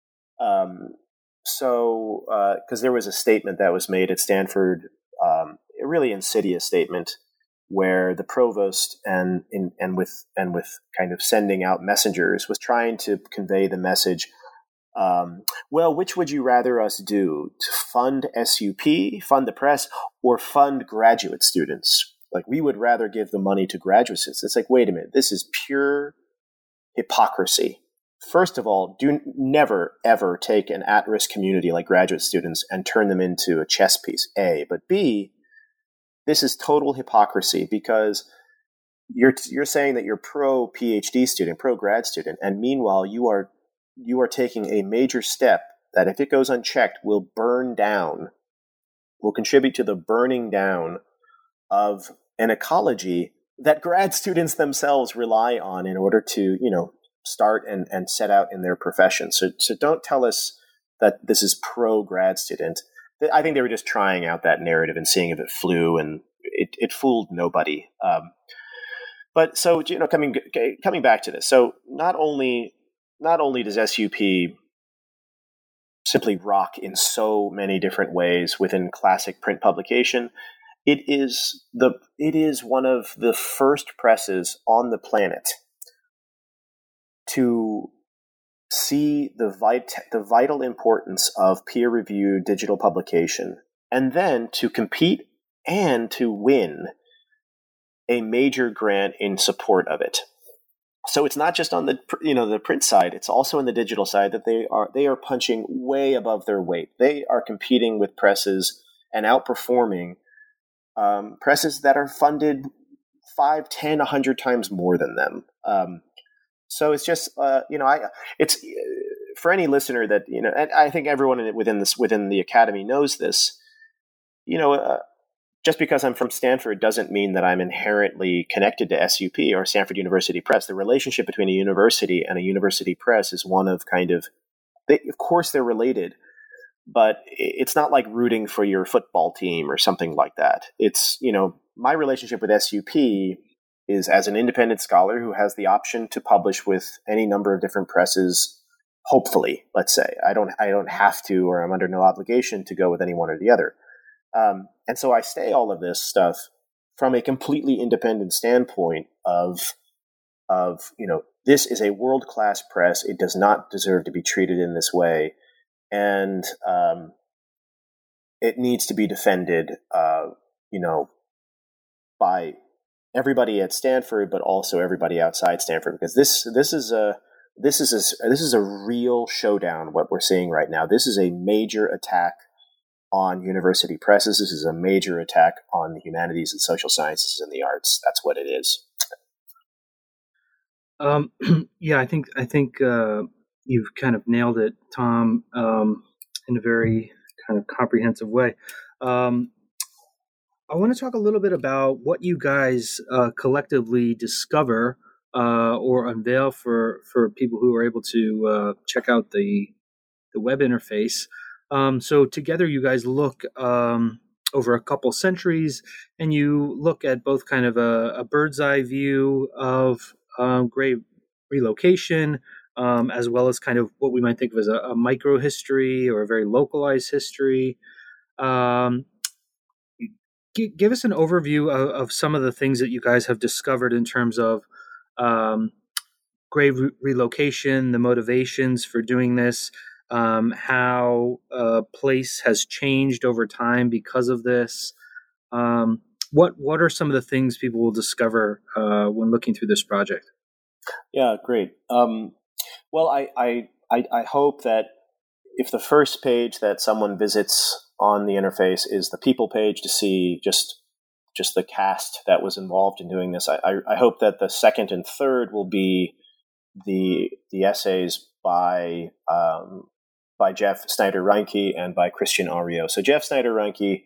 Because there was a statement that was made at Stanford, a really insidious statement, where the provost and with kind of sending out messengers was trying to convey the message. Well, which would you rather us do? To fund SUP, fund the press, or fund graduate students? Like, we would rather give the money to graduate students. It's like, wait a minute, this is pure hypocrisy. First of all, do never, ever take an at-risk community like graduate students and turn them into a chess piece, A. But B, this is total hypocrisy, because you're saying that you're pro-PhD student, pro-grad student, and meanwhile you are taking a major step that, if it goes unchecked, will contribute to the burning down of an ecology that grad students themselves rely on in order to, start and set out in their profession. So don't tell us that this is pro-grad student. I think they were just trying out that narrative and seeing if it flew, and it fooled nobody. But so, coming back to this, so not only does SUP simply rock in so many different ways within classic print publication, it is one of the first presses on the planet to see the vital importance of peer-reviewed digital publication, and then to compete and to win a major grant in support of it. So it's not just on the print side; it's also in the digital side that they are punching way above their weight. They are competing with presses and outperforming presses that are funded 5, 10, 100 times more than them. So it's just, it's for any listener that, and I think everyone within the academy knows this, just because I'm from Stanford doesn't mean that I'm inherently connected to SUP or Stanford University Press. The relationship between a university and a university press is one of of course they're related, but it's not like rooting for your football team or something like that. It's, my relationship with SUP is as an independent scholar who has the option to publish with any number of different presses. Hopefully, let's say I don't have to, or I'm under no obligation to go with any one or the other. And so I say all of this stuff from a completely independent standpoint of this is a world-class press. It does not deserve to be treated in this way, and it needs to be defended, by everybody at Stanford, but also everybody outside Stanford, because this is a real showdown. What we're seeing right now, this is a major attack on university presses. This is a major attack on the humanities and social sciences and the arts. That's what it is. Yeah, I think you've kind of nailed it, Tom, in a very kind of comprehensive way. I want to talk a little bit about what you guys collectively discover or unveil for people who are able to check out the web interface. So together you guys look over a couple centuries, and you look at both kind of a bird's eye view of grave relocation, as well as kind of what we might think of as a micro history or a very localized history. Give us an overview of some of the things that you guys have discovered in terms of grave relocation, the motivations for doing this, how a place has changed over time because of this. What are some of the things people will discover when looking through this project? Yeah, great. Well, I hope that if the first page that someone visits on the interface is the people page to see just the cast that was involved in doing this, I hope that the second and third will be the essays by Jeff Snyder-Reinke and by Christian Ario. So Jeff Snyder-Reinke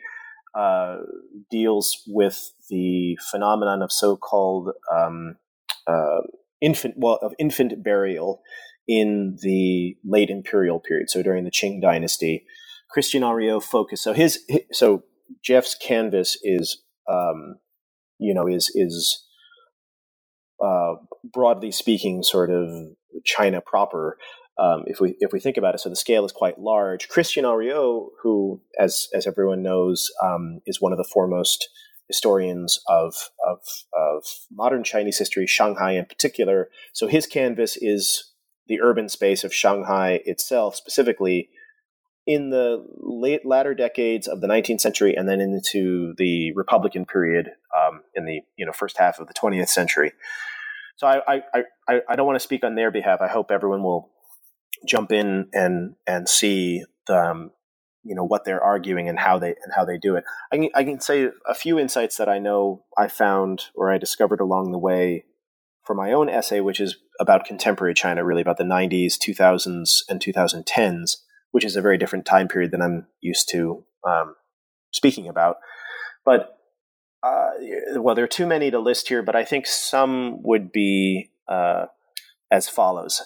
deals with the phenomenon of so-called infant burial in the late imperial period. So during the Qing dynasty, Christian Henriot focused. So Jeff's canvas is broadly speaking sort of China proper. If we think about it, so the scale is quite large. Christian Henriot, who, as everyone knows, is one of the foremost historians of modern Chinese history, Shanghai in particular. So his canvas is the urban space of Shanghai itself, specifically in the latter decades of the 19th century, and then into the Republican period in the first half of the 20th century. So I don't want to speak on their behalf. I hope everyone will jump in and see the what they're arguing and how they do it. I can say a few insights that I know I found or I discovered along the way for my own essay, which is about contemporary China, really about the 90s, 2000s, and 2010s, which is a very different time period than I'm used to speaking about. But there are too many to list here, but I think some would be as follows.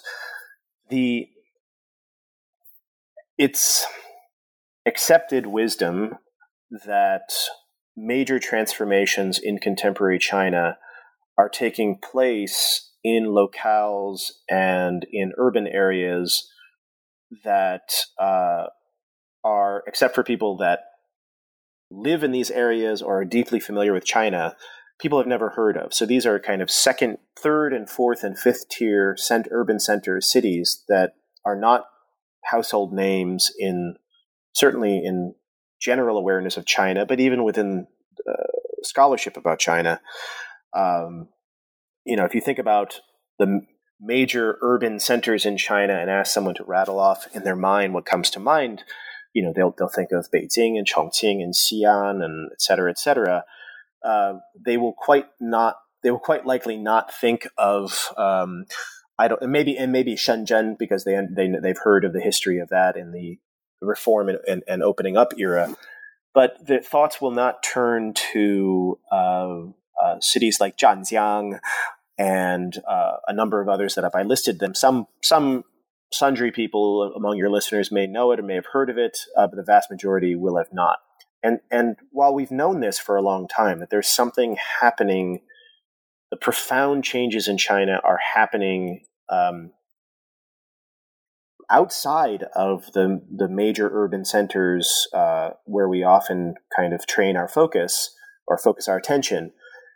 It's accepted wisdom that major transformations in contemporary China are taking place in locales and in urban areas that are, except for people that live in these areas or are deeply familiar with China, people have never heard of. So these are kind of second, third, and fourth, and fifth tier urban center cities that are not household names certainly in general awareness of China, but even within scholarship about China. If you think about the major urban centers in China and ask someone to rattle off in their mind what comes to mind, they'll think of Beijing and Chongqing and Xi'an and et cetera, et cetera. They will quite likely not think of maybe Shenzhen, because they've heard of the history of that in the reform and opening up era. But the thoughts will not turn to cities like Zhanjiang and a number of others that if I listed them, some sundry people among your listeners may know it or may have heard of it, but the vast majority will have not. And while we've known this for a long time, that there's something happening, the profound changes in China are happening outside of the major urban centers where we often kind of train our focus or focus our attention.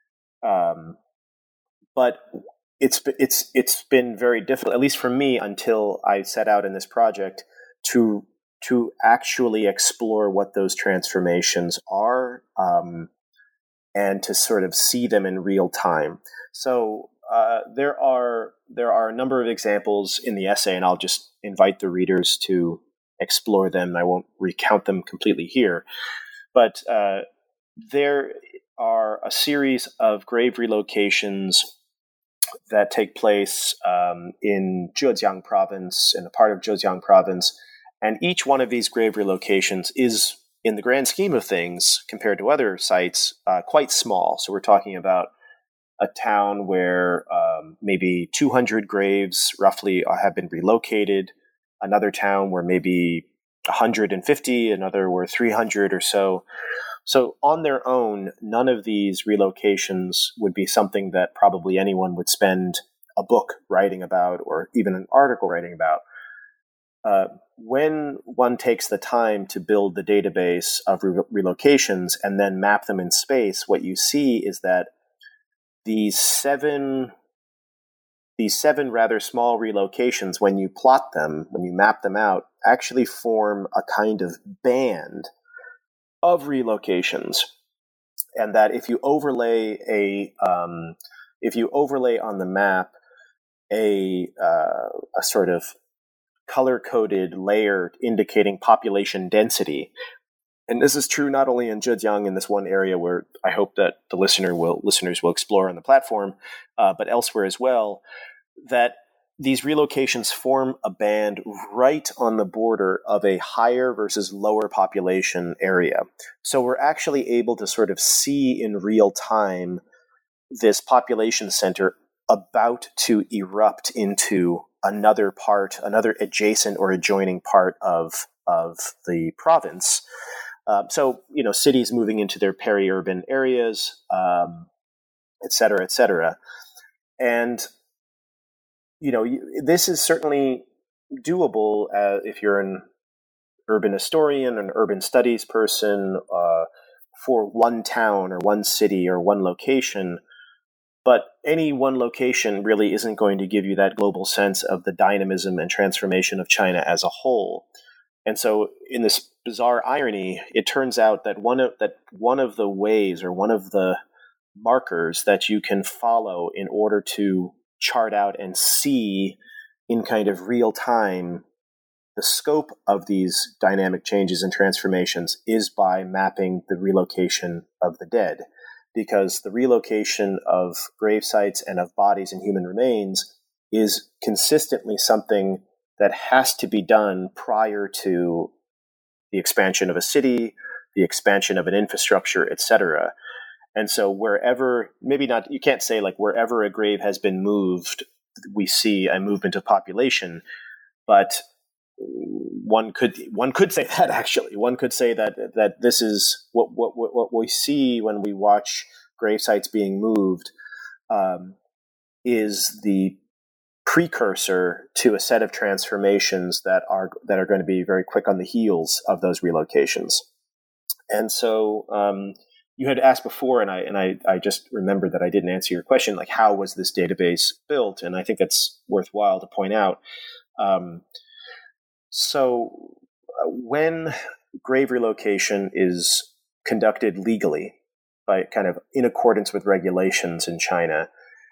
But it's been very difficult, at least for me, until I set out in this project to actually explore what those transformations are and to sort of see them in real time. So there are a number of examples in the essay, and I'll just invite the readers to explore them. I won't recount them completely here, but there are a series of grave relocations that take place in Zhejiang province, in a part of Zhejiang province. And each one of these grave relocations is, in the grand scheme of things, compared to other sites, quite small. So we're talking about a town where maybe 200 graves roughly have been relocated, another town where maybe 150, another where 300 or so. So on their own, none of these relocations would be something that probably anyone would spend a book writing about or even an article writing about. When one takes the time to build the database of relocations and then map them in space, what you see is that these seven rather small relocations, when you plot them, when you map them out, actually form a kind of band of relocations. And that if you overlay on the map a sort of color-coded layer indicating population density. And this is true not only in Zhejiang, in this one area where I hope that the listeners will explore on the platform, but elsewhere as well, that these relocations form a band right on the border of a higher versus lower population area. So we're actually able to sort of see in real time this population center about to erupt into another adjacent or adjoining part of the province. So, cities moving into their peri-urban areas, et cetera, et cetera. And, this is certainly doable if you're an urban historian, an urban studies person, for one town or one city or one location. But any one location really isn't going to give you that global sense of the dynamism and transformation of China as a whole. And so, in this bizarre irony, it turns out that one of the ways or one of the markers that you can follow in order to chart out and see in kind of real time the scope of these dynamic changes and transformations is by mapping the relocation of the dead. Because the relocation of grave sites and of bodies and human remains is consistently something that has to be done prior to the expansion of a city, the expansion of an infrastructure, etc. And so wherever, maybe not, you can't say like wherever a grave has been moved, we see a movement of population, but one could say that actually. One could say that this is what we see when we watch grave sites being moved, is the precursor to a set of transformations that are going to be very quick on the heels of those relocations. And so you had asked before, and I just remembered that I didn't answer your question, like how was this database built? And I think that's worthwhile to point out. So when grave relocation is conducted legally, by kind of in accordance with regulations in China,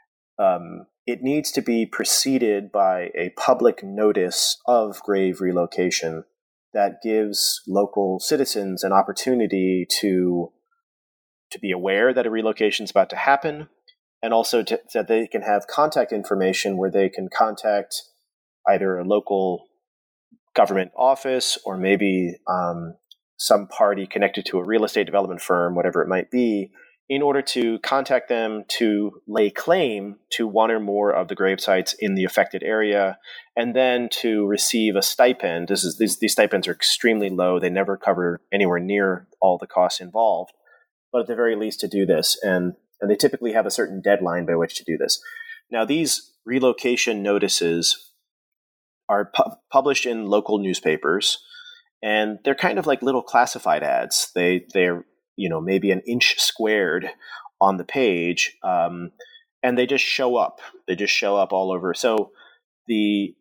it needs to be preceded by a public notice of grave relocation that gives local citizens an opportunity to be aware that a relocation is about to happen, and also that they can have contact information where they can contact either a local government office or maybe some party connected to a real estate development firm, whatever it might be, in order to contact them to lay claim to one or more of the grave sites in the affected area, and then to receive a stipend. These stipends are extremely low. They never cover anywhere near all the costs involved, but at the very least to do this. And they typically have a certain deadline by which to do this. Now, these relocation notices are published in local newspapers, and they're kind of like little classified ads. They're maybe an inch squared on the page, and they just show up. They just show up all over. So it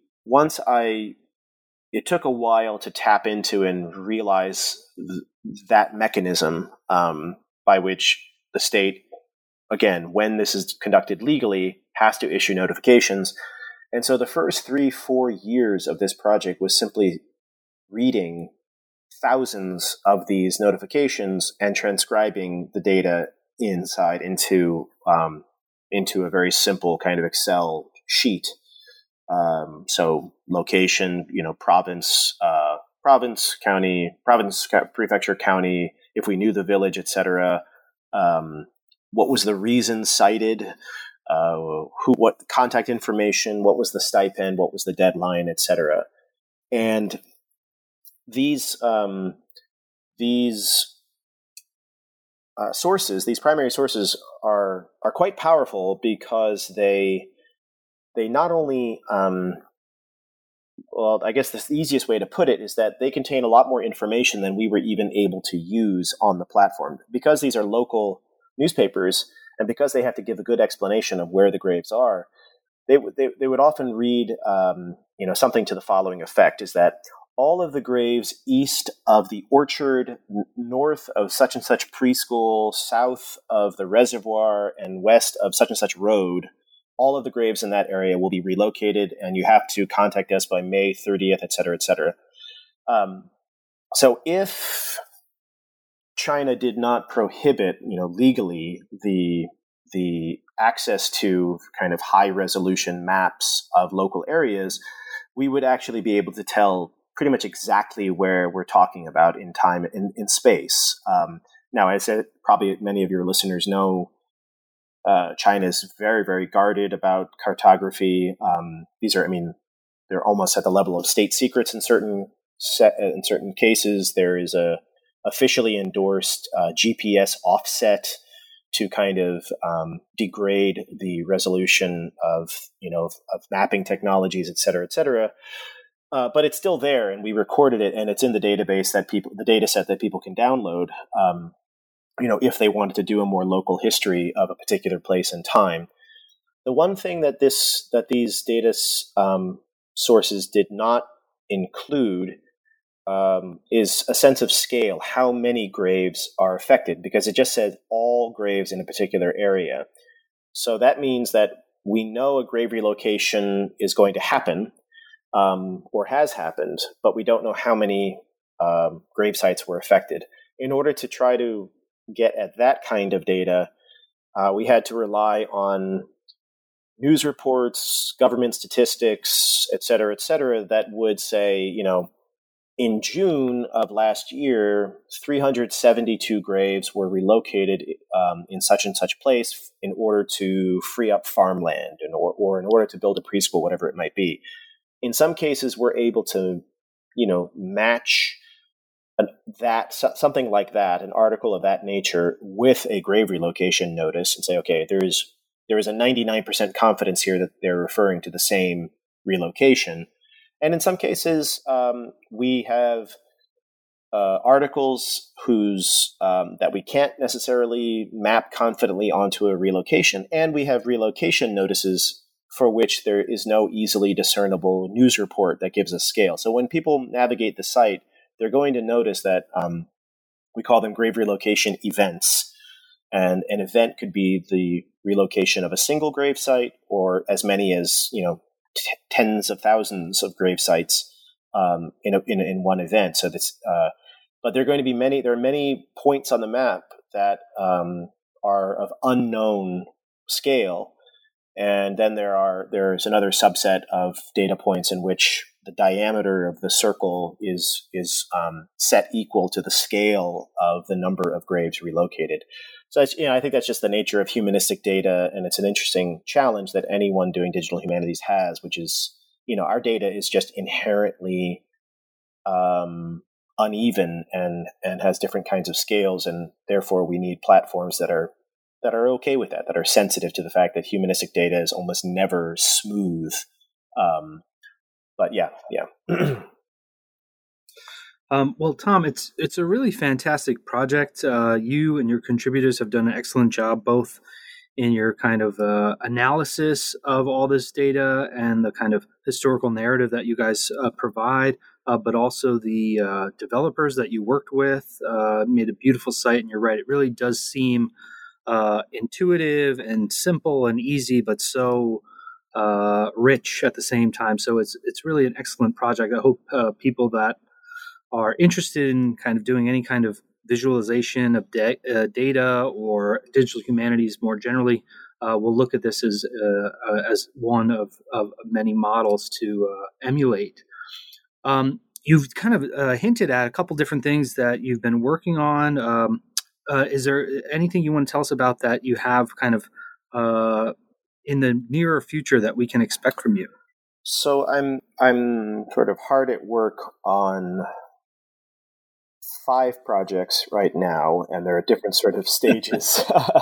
took a while to tap into and realize that mechanism by which the state, again, when this is conducted legally, has to issue notifications. And so the first 3-4 years of this project was simply reading thousands of these notifications and transcribing the data inside into a very simple kind of Excel sheet. So location, province, county, prefecture, county, if we knew the village, etc. What was the reason cited? What contact information? What was the stipend? What was the deadline, etc. And these sources, these primary sources, are quite powerful because they not only well, I guess the easiest way to put it is that they contain a lot more information than we were even able to use on the platform. Because these are local newspapers, and because they have to give a good explanation of where the graves are, they would often read something to the following effect: is that all of the graves east of the orchard, north of such and such preschool, south of the reservoir, and west of such and such road, all of the graves in that area will be relocated, and you have to contact us by May 30th, et cetera, et cetera. So if China did not prohibit, legally the access to kind of high resolution maps of local areas, we would actually be able to tell pretty much exactly where we're talking about in time, in space. Now, as probably many of your listeners know, China is very, very guarded about cartography. They're almost at the level of state secrets in certain cases. There is a officially endorsed GPS offset to kind of degrade the resolution of mapping technologies, et cetera, et cetera. But it's still there, and we recorded it, and it's in the database the data set that people can download. If they wanted to do a more local history of a particular place and time. The one thing that these data sources did not include is a sense of scale, how many graves are affected, because it just said all graves in a particular area. So that means that we know a grave relocation is going to happen, or has happened, but we don't know how many grave sites were affected. In order to try to get at that kind of data, we had to rely on news reports, government statistics, et cetera, that would say, in June of last year, 372 graves were relocated in such and such place in order to free up farmland or in order to build a preschool, whatever it might be. In some cases, we're able to, match something like that, an article of that nature, with a grave relocation notice and say, okay, there is a 99% confidence here that they're referring to the same relocation. And in some cases, we have articles that we can't necessarily map confidently onto a relocation, and we have relocation notices for which there is no easily discernible news report that gives a scale. So when people navigate the site, they're going to notice that we call them grave relocation events. And an event could be the relocation of a single grave site or as many as, tens of thousands of grave sites in one event. So but there are many points on the map that are of unknown scale. And then there's another subset of data points in which the diameter of the circle is set equal to the scale of the number of graves relocated. So I think that's just the nature of humanistic data, and it's an interesting challenge that anyone doing digital humanities has, which is, our data is just inherently uneven and has different kinds of scales, and therefore we need platforms that are okay with that are sensitive to the fact that humanistic data is almost never smooth. But yeah. Well, Tom, it's a really fantastic project. You and your contributors have done an excellent job, both in your kind of analysis of all this data and the kind of historical narrative that you guys provide, but also the developers that you worked with made a beautiful site. And you're right, it really does seem intuitive and simple and easy, but so rich at the same time. So it's really an excellent project. I hope people that are interested in kind of doing any kind of visualization of data or digital humanities more generally will look at this as one of many models to emulate. You've kind of hinted at a couple different things that you've been working on. Is there anything you want to tell us about that you have kind of in the nearer future that we can expect from you? So I'm sort of hard at work on 5 projects right now, and there are different sort of stages.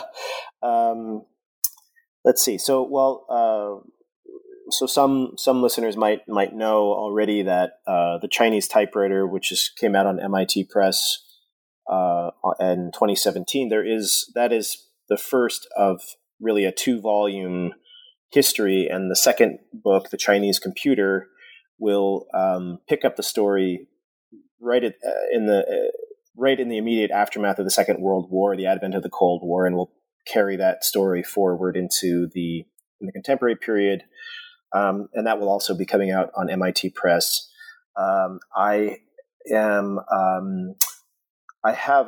Let's see. So some listeners might know already that the Chinese typewriter, which came out on MIT Press in 2017, that is the first of really a 2-volume history, and the second book, The Chinese Computer, will pick up the story right in the immediate aftermath of the Second World War, the advent of the Cold War, and will carry that story forward into the contemporary period, and that will also be coming out on MIT Press. I have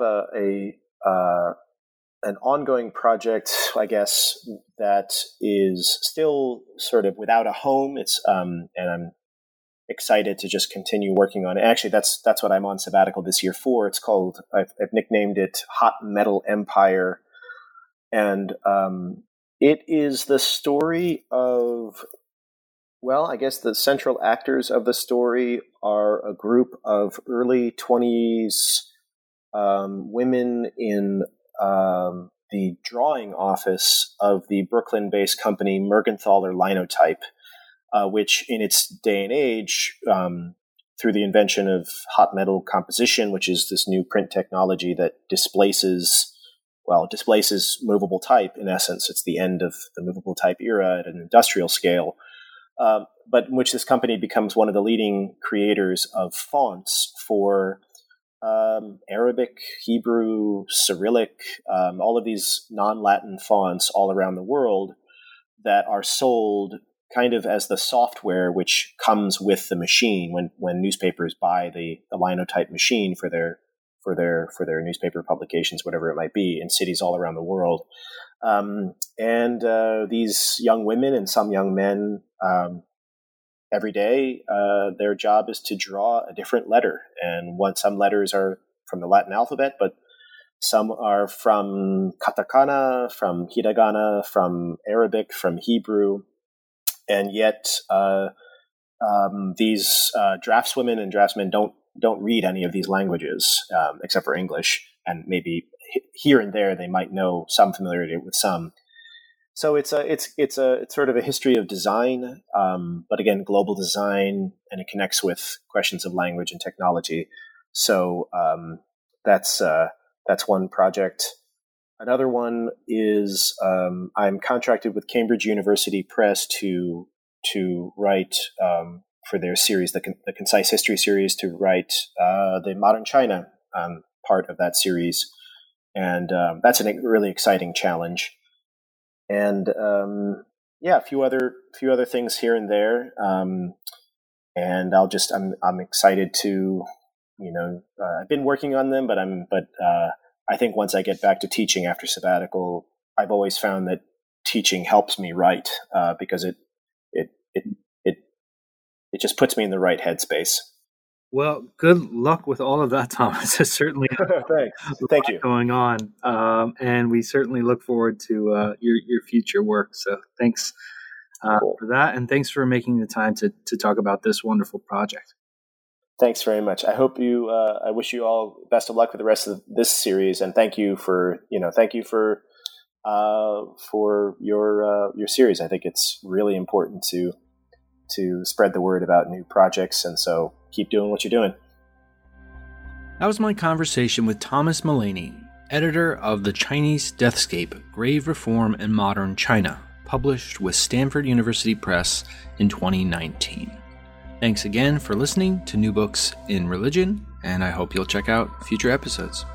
an ongoing project, I guess, that is still sort of without a home. It's and I'm excited to just continue working on it. Actually, that's what I'm on sabbatical this year for. It's called, I've nicknamed it Hot Metal Empire, and It is the story of, well, I guess the central actors of the story are a group of early 20s women in the drawing office of the Brooklyn-based company Mergenthaler Linotype, which in its day and age, through the invention of hot metal composition, which is this new print technology that displaces movable type, in essence. It's the end of the movable type era at an industrial scale, but in which this company becomes one of the leading creators of fonts for Arabic, Hebrew, Cyrillic, all of these non-Latin fonts all around the world that are sold kind of as the software which comes with the machine when newspapers buy the Linotype machine for their newspaper publications, whatever it might be, in cities all around the world. These young women and some young men, every day, their job is to draw a different letter. And some letters are from the Latin alphabet, but some are from katakana, from hiragana, from Arabic, from Hebrew. And yet these draftswomen and draftsmen don't read any of these languages except for English, and maybe here and there they might know some familiarity with some. So it's sort of a history of design, but again, global design, and it connects with questions of language and technology. So that's one project. Another one is I'm contracted with Cambridge University Press to write for their series, the Concise History series, to write the Modern China part of that series, and that's a really exciting challenge. And a few other things here and there, and I'm excited to, I've been working on them, but I think once I get back to teaching after sabbatical, I've always found that teaching helps me write because it just puts me in the right headspace. Well, good luck with all of that, Thomas. There's certainly Thank you. Going on, and we certainly look forward to your future work. So thanks Cool. for that, and thanks for making the time to talk about this wonderful project. Thanks very much. I hope you. I wish you all best of luck with the rest of this series, and thank you for your series. I think it's really important to spread the word about new projects, and so keep doing what you're doing. That was my conversation with Thomas Mullaney, editor of The Chinese Deathscape: Grave Reform in Modern China, published with Stanford University Press in 2019. Thanks again for listening to New Books in Religion, and I hope you'll check out future episodes.